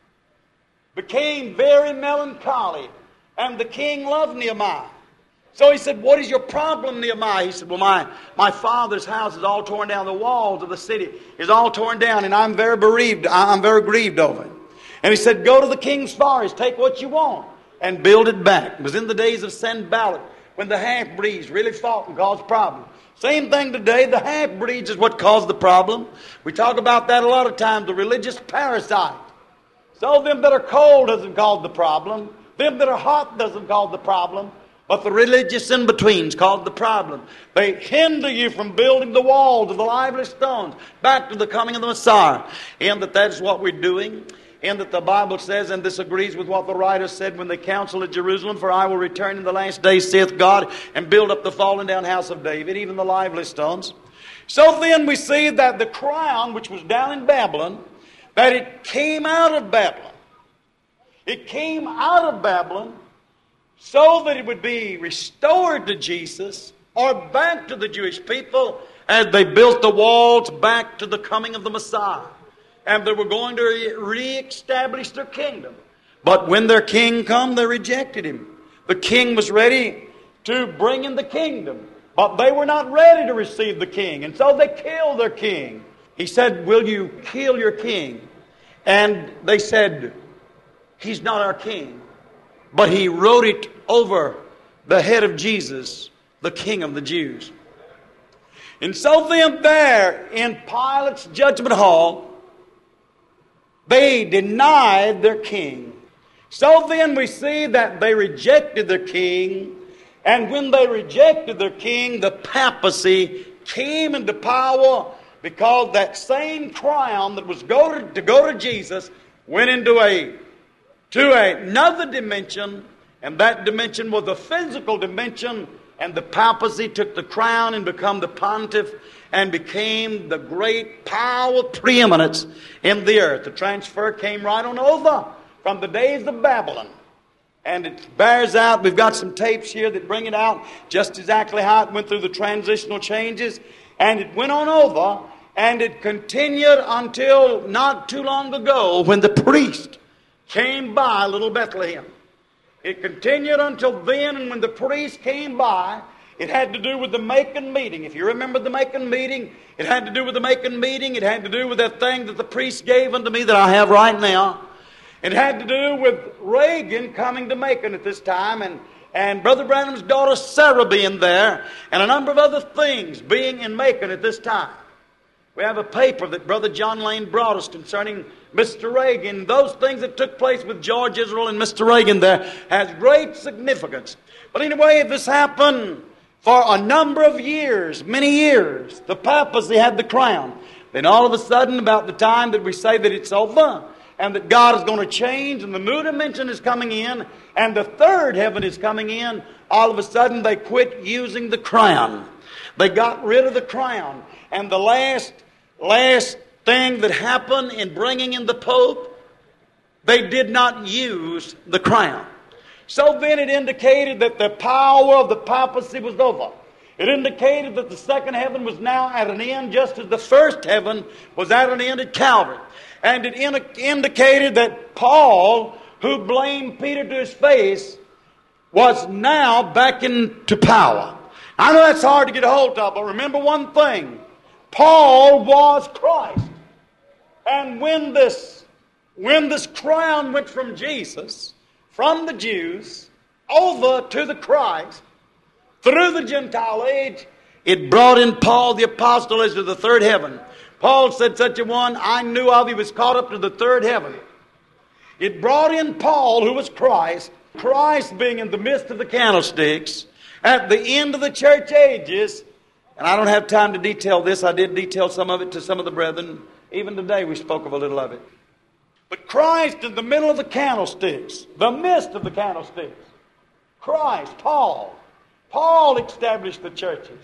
became very melancholy, and the king loved Nehemiah. So he said, what is your problem, Nehemiah? He said, well, my, my father's house is all torn down. The walls of the city is all torn down, and I'm very bereaved. I'm very grieved over it. And he said, go to the king's forest, take what you want, and build it back. It was in the days of Sanballat, when the half-breeds really fought and caused problems. Same thing today, the half-breeds is what caused the problem. We talk about that a lot of times, the religious parasite. So them that are cold doesn't cause the problem. Them that are hot doesn't cause the problem. But the religious in-betweens cause the problem. They hinder you from building the walls of the lively stones back to the coming of the Messiah. And that that is what we're doing. And that the Bible says, and this agrees with what the writer said when they counseled at Jerusalem, for I will return in the last days, saith God, and build up the fallen down house of David, even the lively stones. So then we see that the crown, which was down in Babylon, that it came out of Babylon. It came out of Babylon so that it would be restored to Jesus or back to the Jewish people as they built the walls back to the coming of the Messiah. And they were going to re-establish their kingdom. But when their king come, they rejected him. The king was ready to bring in the kingdom, but they were not ready to receive the king. And so they killed their king. He said, will you kill your king? And they said, he's not our king. But he wrote it over the head of Jesus, the King of the Jews. And so then there in Pilate's judgment hall, they denied their king. So then we see that they rejected their king. And when they rejected their king, the papacy came into power because that same crown that was go to, to go to Jesus went into a to another dimension, and that dimension was the physical dimension, and the papacy took the crown and became the pontiff and became the great power preeminence in the earth. The transfer came right on over from the days of Babylon. And it bears out, we've got some tapes here that bring it out just exactly how it went through the transitional changes. And it went on over, and it continued until not too long ago when the priest came by little Bethlehem. It continued until then, and when the priest came by, it had to do with the Macon meeting. If you remember the Macon meeting, it had to do with the Macon meeting. It had to do with that thing that the priest gave unto me that I have right now. It had to do with Reagan coming to Macon at this time, and, and Brother Branham's daughter Sarah being there, and a number of other things being in Macon at this time. We have a paper that Brother John Lane brought us concerning Mister Reagan. Those things that took place with George Israel and Mister Reagan there has great significance. But anyway, this happened for a number of years, many years. The papacy had the crown. Then all of a sudden, about the time that we say that it's over, and that God is going to change, and the new dimension is coming in, and the third heaven is coming in, all of a sudden they quit using the crown. They got rid of the crown. And the last, last thing that happened in bringing in the Pope, they did not use the crown. So then it indicated that the power of the papacy was over. It indicated that the second heaven was now at an end, just as the first heaven was at an end at Calvary. And it in- indicated that Paul, who blamed Peter to his face, was now back into power. I know that's hard to get a hold of, but remember one thing. Paul was Christ. And when this, when this crown went from Jesus, from the Jews, over to the Christ, through the Gentile age, it brought in Paul the apostle as to the third heaven. Paul said, such a one I knew of, he was caught up to the third heaven. It brought in Paul, who was Christ, Christ being in the midst of the candlesticks, at the end of the church ages. And I don't have time to detail this. I did detail some of it to some of the brethren. Even today we spoke of a little of it. But Christ in the middle of the candlesticks, the midst of the candlesticks, Christ, Paul, Paul established the churches.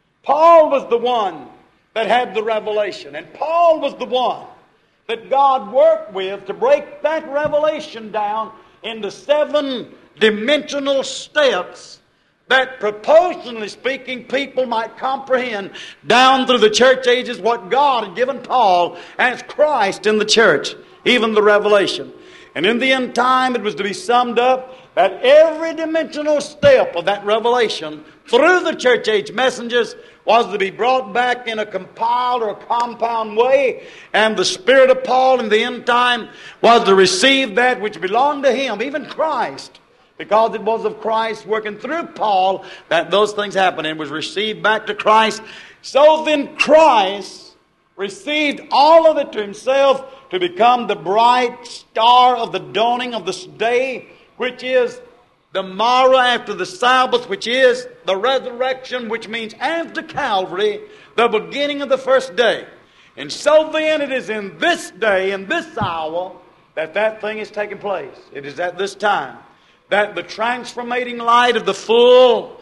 Paul was the one that had the revelation. And Paul was the one that God worked with to break that revelation down into seven dimensional steps that, proportionally speaking, people might comprehend down through the church ages what God had given Paul as Christ in the church, even the revelation. And in the end time, it was to be summed up that every dimensional step of that revelation through the church age messengers was to be brought back in a compiled or a compound way, and the Spirit of Paul in the end time was to receive that which belonged to him, even Christ, because it was of Christ working through Paul that those things happened, and was received back to Christ. So then Christ received all of it to himself to become the bright star of the dawning of this day, which is the morrow after the Sabbath, which is the resurrection, which means after Calvary, the beginning of the first day. And so then it is in this day, in this hour, that that thing is taking place. It is at this time that the transformating light of the full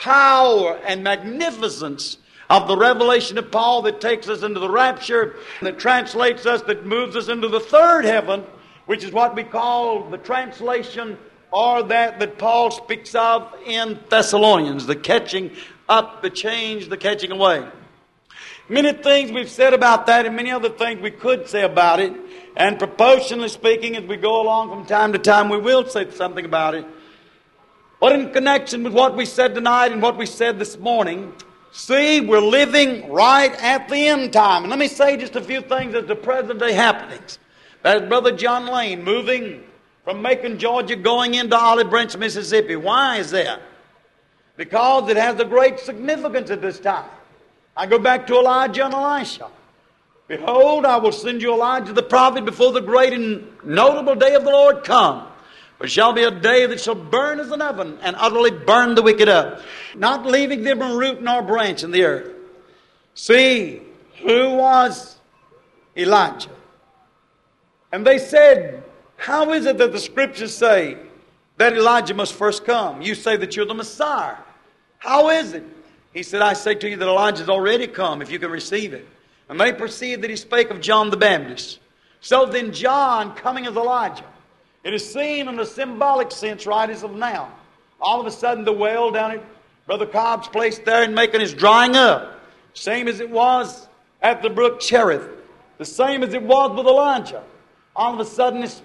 power and magnificence of the revelation of Paul that takes us into the rapture, that translates us, that moves us into the third heaven, which is what we call the translation, or that that Paul speaks of in Thessalonians, the catching up, the change, the catching away. Many things we've said about that, and many other things we could say about it. And proportionally speaking, as we go along from time to time, we will say something about it. But in connection with what we said tonight and what we said this morning, see, we're living right at the end time. And let me say just a few things as to present day happenings. That's Brother John Lane moving from Macon, Georgia, going into Olive Branch, Mississippi. Why is that? Because it has a great significance at this time. I go back to Elijah and Elisha. Behold, I will send you Elijah the prophet before the great and notable day of the Lord come. For it shall be a day that shall burn as an oven, and utterly burn the wicked up, not leaving them a root nor branch in the earth. See, who was Elijah? And they said, how is it that the Scriptures say that Elijah must first come? You say that you're the Messiah. How is it? He said, I say to you that Elijah's already come, if you can receive it. And they perceived that he spake of John the Baptist. So then John, coming as Elijah, it is seen in a symbolic sense right as of now. All of a sudden the well down at Brother Cobb's place there in Macon is drying up. Same as it was at the brook Cherith. The same as it was with Elijah. All of a sudden it's,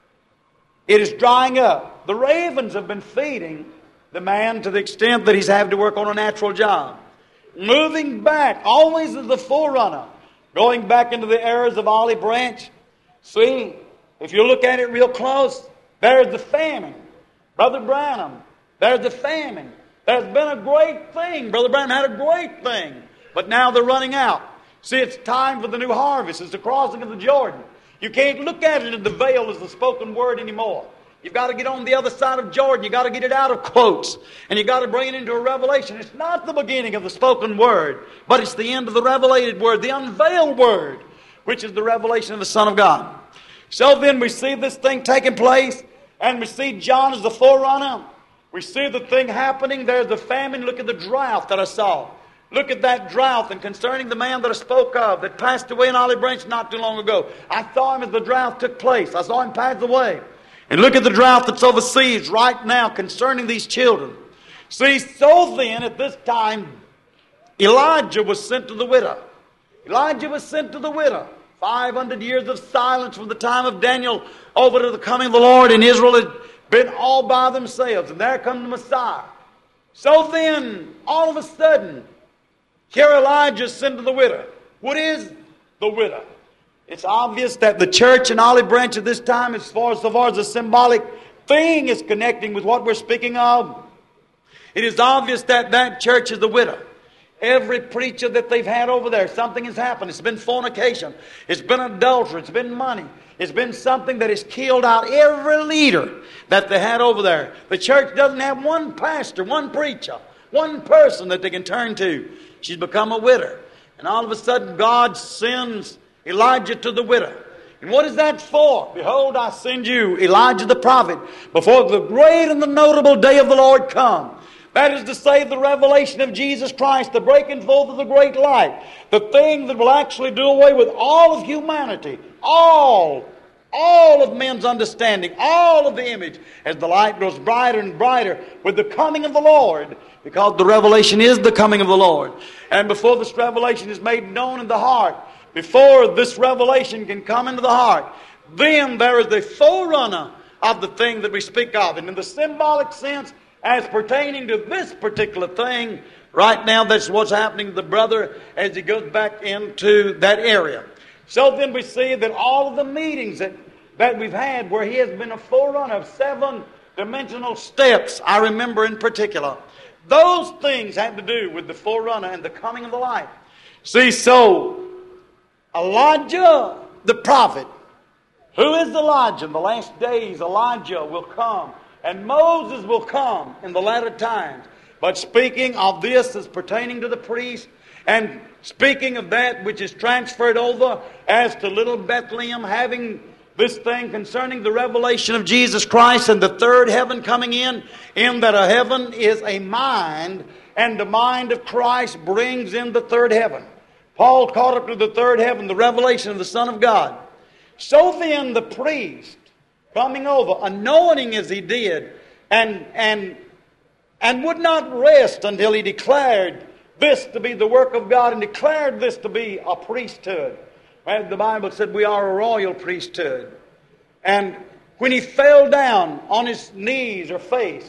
it is drying up. The ravens have been feeding the man to the extent that he's having to work on a natural job. Moving back, always as the forerunner, going back into the eras of Olive Branch. See, if you look at it real close, there's the famine. Brother Branham, there's the famine. There's been a great thing. Brother Branham had a great thing. But now they're running out. See, it's time for the new harvest. It's the crossing of the Jordan. You can't look at it in the veil as the spoken word anymore. You've got to get on the other side of Jordan. You've got to get it out of quotes. And you've got to bring it into a revelation. It's not the beginning of the spoken word, but it's the end of the revelated word, the unveiled word, which is the revelation of the Son of God. So then we see this thing taking place, and we see John as the forerunner. We see the thing happening. There's the famine. Look at the drought that I saw. Look at that drought, and concerning the man that I spoke of that passed away in Olive Branch not too long ago. I saw him as the drought took place. I saw him pass away. And look at the drought that's overseas right now concerning these children. See, so then at this time, Elijah was sent to the widow. Elijah was sent to the widow. five hundred years of silence from the time of Daniel over to the coming of the Lord, and Israel had been all by themselves. And there comes the Messiah. So then, all of a sudden, here Elijah is sent to the widow. What is the widow? It's obvious that the church in Olive Branch at this time, as far as, so far as the symbolic thing is connecting with what we're speaking of, it is obvious that that church is the widow. Every preacher that they've had over there, something has happened. It's been fornication. It's been adultery. It's been money. It's been something that has killed out every leader that they had over there. The church doesn't have one pastor, one preacher, one person that they can turn to. She's become a widow. And all of a sudden God sends Elijah to the widow. And what is that for? Behold, I send you, Elijah the prophet, before the great and the notable day of the Lord come. That is to say, the revelation of Jesus Christ, the breaking forth of the great light, the thing that will actually do away with all of humanity, all, all of men's understanding, all of the image, as the light grows brighter and brighter with the coming of the Lord, because the revelation is the coming of the Lord. And before this revelation is made known in the heart, before this revelation can come into the heart, then there is the forerunner of the thing that we speak of. And in the symbolic sense, as pertaining to this particular thing, right now that's what's happening to the brother as he goes back into that area. So then we see that all of the meetings that, that we've had where he has been a forerunner of seven dimensional steps, I remember in particular, those things had to do with the forerunner and the coming of the light. See, so Elijah the prophet, who is Elijah? In the last days Elijah will come, and Moses will come in the latter times. But speaking of this as pertaining to the priest, and speaking of that which is transferred over as to little Bethlehem, having this thing concerning the revelation of Jesus Christ and the third heaven coming in, in that a heaven is a mind, and the mind of Christ brings in the third heaven. Paul caught up to the third heaven, the revelation of the Son of God. So then the priest, coming over, anointing as he did, and and and would not rest until he declared this to be the work of God and declared this to be a priesthood. As the Bible said, we are a royal priesthood. And when he fell down on his knees or face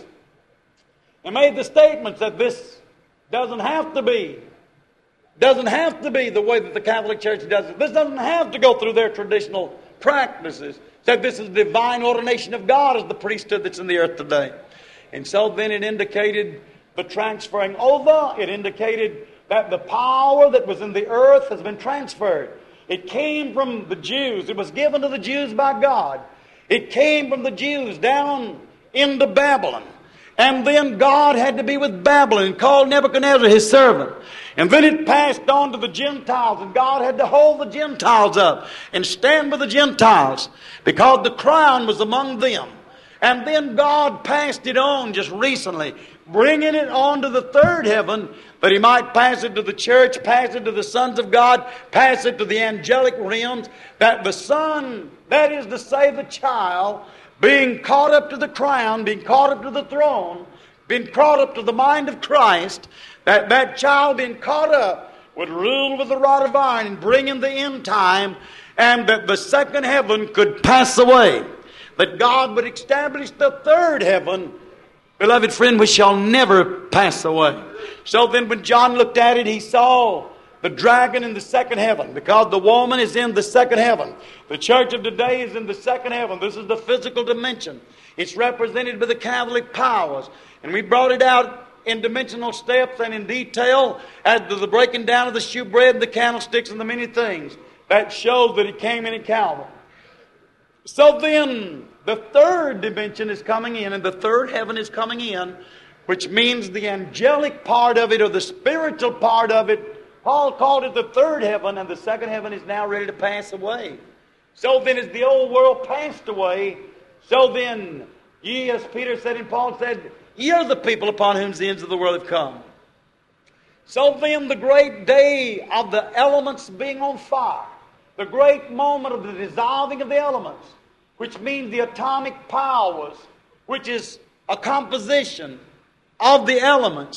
and made the statements that this doesn't have to be, doesn't have to be the way that the Catholic Church does it. This doesn't have to go through their traditional practices. That this is the divine ordination of God as the priesthood that's in the earth today. And so then it indicated the transferring over. It indicated that the power that was in the earth has been transferred. It came from the Jews. It was given to the Jews by God. It came from the Jews down into Babylon. And then God had to be with Babylon and called Nebuchadnezzar his servant. And then it passed on to the Gentiles, and God had to hold the Gentiles up and stand with the Gentiles because the crown was among them. And then God passed it on just recently, bringing it on to the third heaven that he might pass it to the church, pass it to the sons of God, pass it to the angelic realms, that the son, that is to say the child, being caught up to the crown, being caught up to the throne, being caught up to the mind of Christ, that that child being caught up would rule with the rod of iron and bring in the end time, and that the second heaven could pass away. That God would establish the third heaven, beloved friend, which shall never pass away. So then when John looked at it, he saw the dragon in the second heaven, because the woman is in the second heaven. The church of today is in the second heaven. This is the physical dimension. It's represented by the Catholic powers. And we brought it out in dimensional steps and in detail as to the breaking down of the shewbread and the candlesticks and the many things that shows that it came in at Calvary. So then the third dimension is coming in, and the third heaven is coming in, which means the angelic part of it or the spiritual part of it. Paul called it the third heaven, and the second heaven is now ready to pass away. So then as the old world passed away, so then ye, as Peter said and Paul said, ye are the people upon whom the ends of the world have come. So then the great day of the elements being on fire, the great moment of the dissolving of the elements, which means the atomic powers, which is a composition of the elements,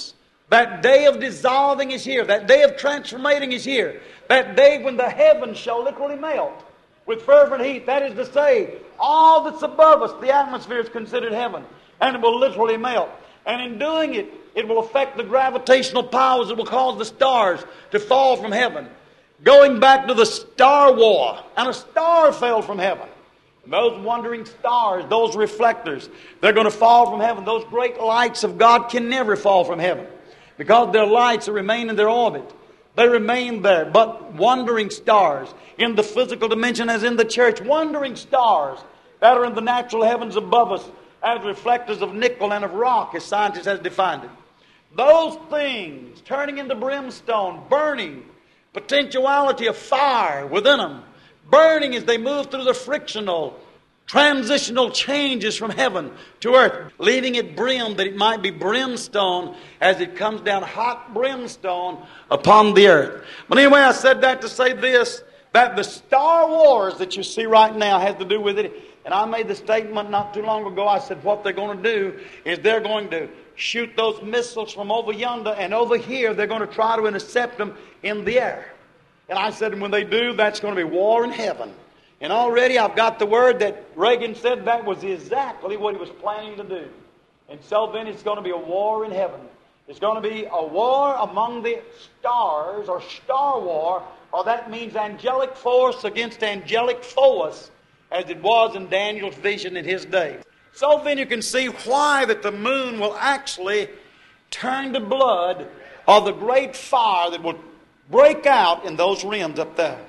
That day of dissolving is here. That day of transformating is here. That day when the heavens shall literally melt with fervent heat. That is to say, all that's above us, the atmosphere is considered heaven. And it will literally melt. And in doing it, it will affect the gravitational powers that will cause the stars to fall from heaven. Going back to the Star War, and a star fell from heaven. And those wandering stars, those reflectors, they're going to fall from heaven. Those great lights of God can never fall from heaven, because their lights remain in their orbit. They remain there. But wandering stars in the physical dimension, as in the church, wandering stars that are in the natural heavens above us as reflectors of nickel and of rock, as scientists have defined it. Those things turning into brimstone, burning, potentiality of fire within them, burning as they move through the frictional, transitional changes from heaven to earth, leaving it brim that it might be brimstone as it comes down, hot brimstone upon the earth. But anyway, I said that to say this, that the Star Wars that you see right now has to do with it. And I made the statement not too long ago. I said what they're going to do is they're going to shoot those missiles from over yonder, and over here they're going to try to intercept them in the air. And I said when they do, that's going to be war in heaven. And already I've got the word that Reagan said that was exactly what he was planning to do. And so then it's going to be a war in heaven. It's going to be a war among the stars, or Star War, or that means angelic force against angelic force, as it was in Daniel's vision in his day. So then you can see why that the moon will actually turn to blood, or the great fire that will break out in those rims up there.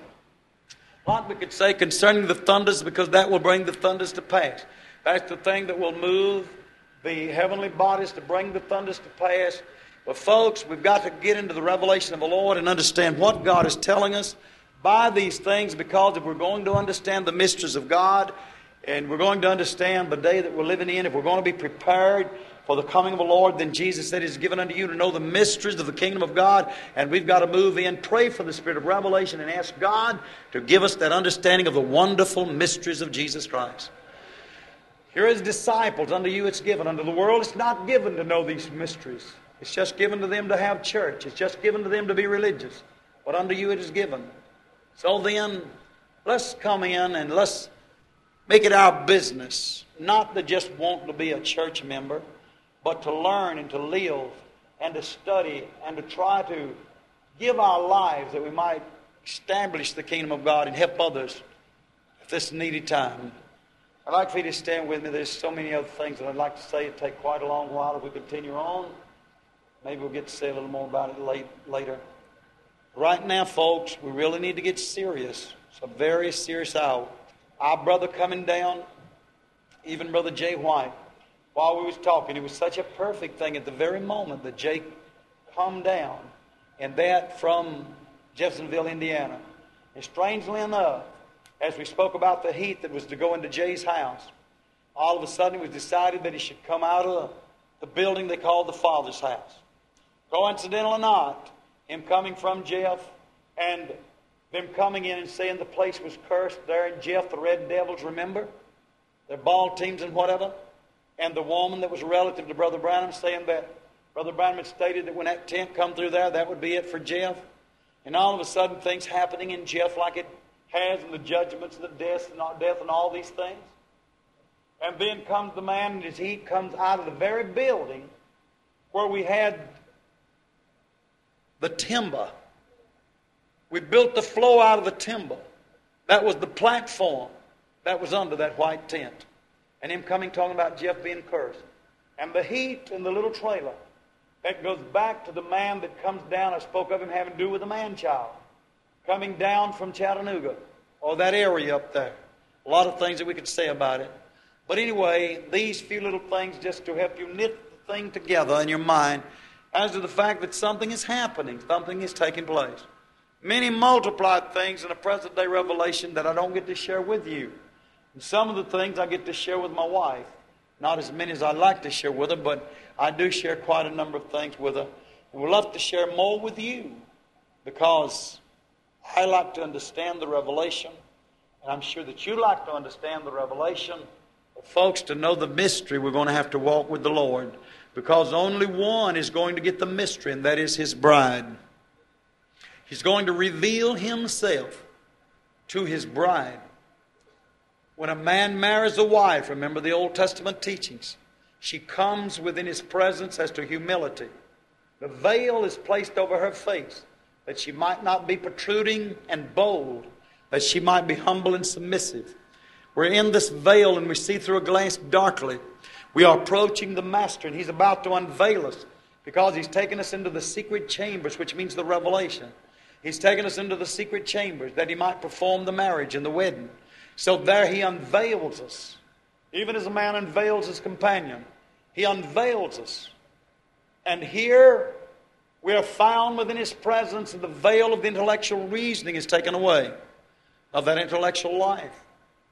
What we could say concerning the thunders, because that will bring the thunders to pass. That's the thing that will move the heavenly bodies to bring the thunders to pass. But folks, we've got to get into the revelation of the Lord and understand what God is telling us by these things, because if we're going to understand the mysteries of God, and we're going to understand the day that we're living in, if we're going to be prepared for the coming of the Lord, then Jesus said He's given unto you to know the mysteries of the kingdom of God, and we've got to move in, pray for the spirit of revelation, and ask God to give us that understanding of the wonderful mysteries of Jesus Christ. Here is disciples, unto you it's given. Unto the world it's not given to know these mysteries. It's just given to them to have church. It's just given to them to be religious. But unto you it is given. So then, let's come in and let's make it our business, not to just want to be a church member, but to learn and to live and to study and to try to give our lives that we might establish the kingdom of God and help others at this needy time. I'd like for you to stand with me. There's so many other things that I'd like to say. It'd take quite a long while if we continue on. Maybe we'll get to say a little more about it late, later. Right now, folks, we really need to get serious. It's a very serious hour. Our brother coming down, even Brother Jay White, while we was talking, it was such a perfect thing at the very moment that Jay come down, and that from Jeffersonville, Indiana. And strangely enough, as we spoke about the heat that was to go into Jay's house, all of a sudden it was decided that he should come out of the building they called the Father's house. Coincidental or not, him coming from Jeff and them coming in and saying the place was cursed there in Jeff, the Red Devils, remember? Their ball teams and whatever. And the woman that was relative to Brother Branham saying that Brother Branham had stated that when that tent come through there, that would be it for Jeff. And all of a sudden things happening in Jeff like it has in the judgments and the death and all, death and all these things. And then comes the man and his heat comes out of the very building where we had the timber. We built the floor out of the timber. That was the platform that was under that white tent. And him coming talking about Jeff being cursed. And the heat in the little trailer. That goes back to the man that comes down. I spoke of him having to do with a man-child. Coming down from Chattanooga. Or that area up there. A lot of things that we could say about it. But anyway, these few little things just to help you knit the thing together in your mind as to the fact that something is happening. Something is taking place. Many multiplied things in the present day revelation that I don't get to share with you. And some of the things I get to share with my wife. Not as many as I'd like to share with her, but I do share quite a number of things with her. And we'd love to share more with you because I like to understand the revelation. And I'm sure that you like to understand the revelation. But folks, to know the mystery, we're going to have to walk with the Lord. Because only one is going to get the mystery, and that is His bride. He's going to reveal Himself to His bride. When a man marries a wife, remember the Old Testament teachings, she comes within His presence as to humility. The veil is placed over her face, that she might not be protruding and bold, that she might be humble and submissive. We're in this veil and we see through a glass darkly. We are approaching the Master, and He's about to unveil us, because He's taken us into the secret chambers, which means the revelation. He's taken us into the secret chambers that He might perform the marriage and the wedding. So there He unveils us. Even as a man unveils his companion, He unveils us. And here we are found within His presence, and the veil of the intellectual reasoning is taken away, of that intellectual life.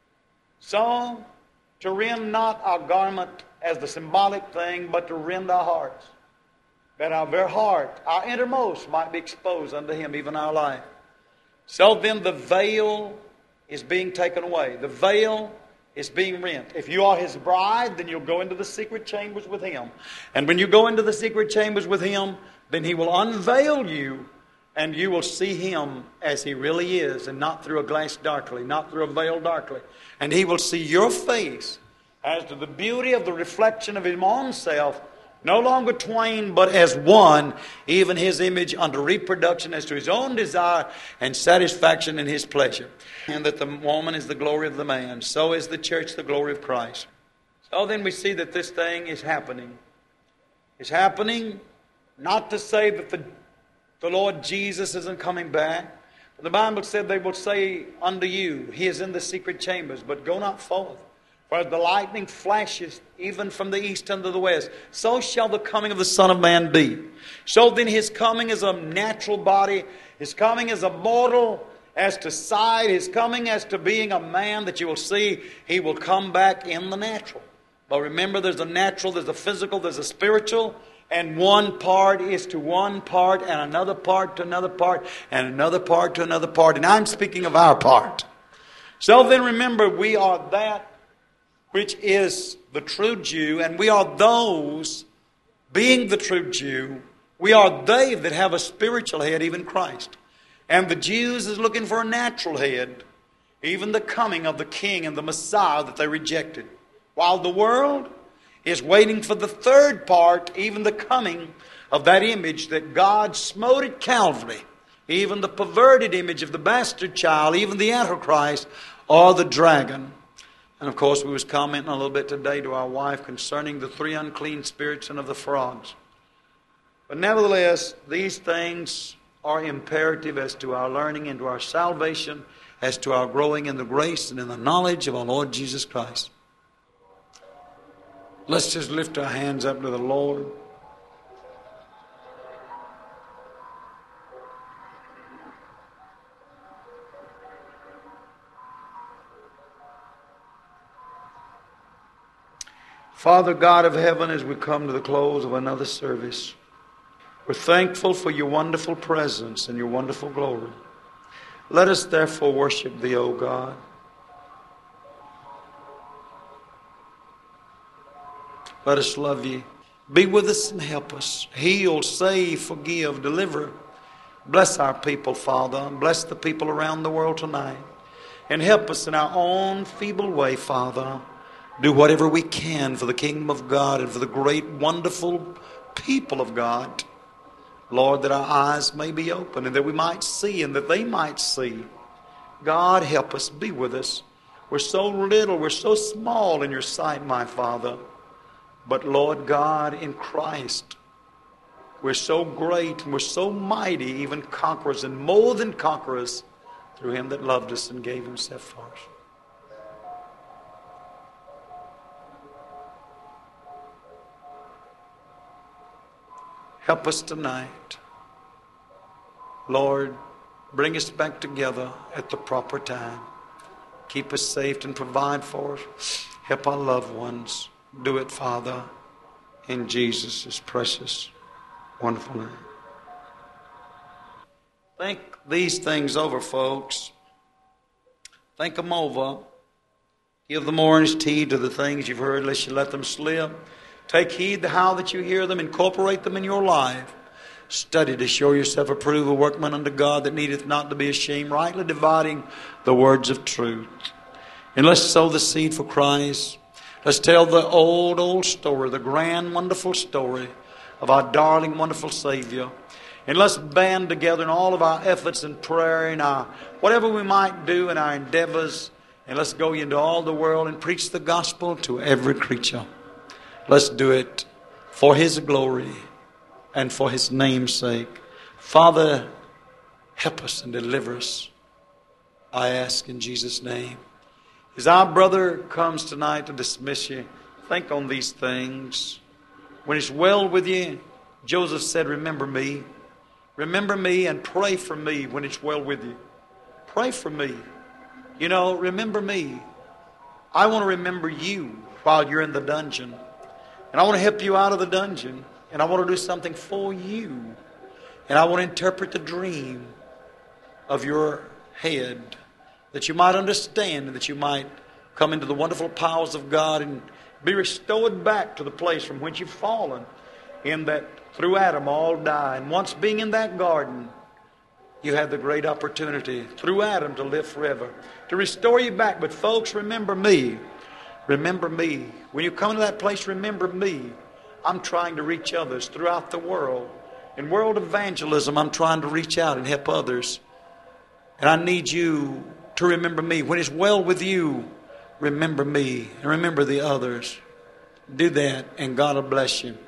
So, to rend not our garment as the symbolic thing, but to rend our hearts, that our very heart, our innermost, might be exposed unto Him, even our life. So then the veil is being taken away. The veil is being rent. If you are His bride, then you'll go into the secret chambers with Him. And when you go into the secret chambers with Him, then He will unveil you, and you will see Him as He really is, and not through a glass darkly, not through a veil darkly. And He will see your face as to the beauty of the reflection of His own self, no longer twain, but as one, even His image unto reproduction as to His own desire and satisfaction in His pleasure. And that the woman is the glory of the man, so is the church the glory of Christ. So then we see that this thing is happening. It's happening not to say that the, the Lord Jesus isn't coming back. But the Bible said they will say unto you, He is in the secret chambers, but go not forth. For as the lightning flashes even from the east unto the west, so shall the coming of the Son of Man be. So then His coming is a natural body. His coming is a mortal as to sight. His coming as to being a man that you will see. He will come back in the natural. But remember, there's a natural, there's a physical, there's a spiritual. And one part is to one part, and another part to another part, and another part to another part. And I'm speaking of our part. So then remember, we are that which is the true Jew, and we are those, being the true Jew, we are they that have a spiritual head, even Christ. And the Jews is looking for a natural head, even the coming of the King and the Messiah that they rejected. While the world is waiting for the third part, even the coming of that image that God smote at Calvary, even the perverted image of the bastard child, even the Antichrist or the dragon. And of course, we was commenting a little bit today to our wife concerning the three unclean spirits and of the frogs. But nevertheless, these things are imperative as to our learning and to our salvation, as to our growing in the grace and in the knowledge of our Lord Jesus Christ. Let's just lift our hands up to the Lord. Father God of heaven, as we come to the close of another service, we're thankful for your wonderful presence and your wonderful glory. Let us therefore worship thee, O God. Let us love you. Be with us and help us. Heal, save, forgive, deliver. Bless our people, Father. Bless the people around the world tonight. And help us in our own feeble way, Father. Do whatever we can for the kingdom of God and for the great, wonderful people of God. Lord, that our eyes may be open and that we might see and that they might see. God, help us. Be with us. We're so little. We're so small in your sight, my Father. But Lord God, in Christ, we're so great and we're so mighty, even conquerors and more than conquerors through Him that loved us and gave Himself for us. Help us tonight. Lord, bring us back together at the proper time. Keep us safe and provide for us. Help our loved ones. Do it, Father, in Jesus' precious, wonderful name. Think these things over, folks. Think them over. Give them orange tea to the things you've heard, lest you let them slip. Take heed to how that you hear them. Incorporate them in your life. Study to show yourself approved, a workman unto God that needeth not to be ashamed, rightly dividing the words of truth. And let's sow the seed for Christ. Let's tell the old, old story, the grand, wonderful story of our darling, wonderful Savior. And let's band together in all of our efforts and prayer and our whatever we might do in our endeavors. And let's go into all the world and preach the gospel to every creature. Let's do it for His glory and for His name's sake. Father, help us and deliver us, I ask in Jesus' name. As our brother comes tonight to dismiss you, think on these things. When it's well with you, Joseph said, remember me. Remember me and pray for me when it's well with you. Pray for me. You know, remember me. I want to remember you while you're in the dungeon. And I want to help you out of the dungeon. And I want to do something for you. And I want to interpret the dream of your head, that you might understand and that you might come into the wonderful powers of God and be restored back to the place from whence you've fallen, in that through Adam all die. And once being in that garden, you had the great opportunity through Adam to live forever, to restore you back. But folks, remember me. Remember me. When you come to that place, remember me. I'm trying to reach others throughout the world. In world evangelism, I'm trying to reach out and help others. And I need you to remember me. When it's well with you, remember me and remember the others. Do that, and God will bless you.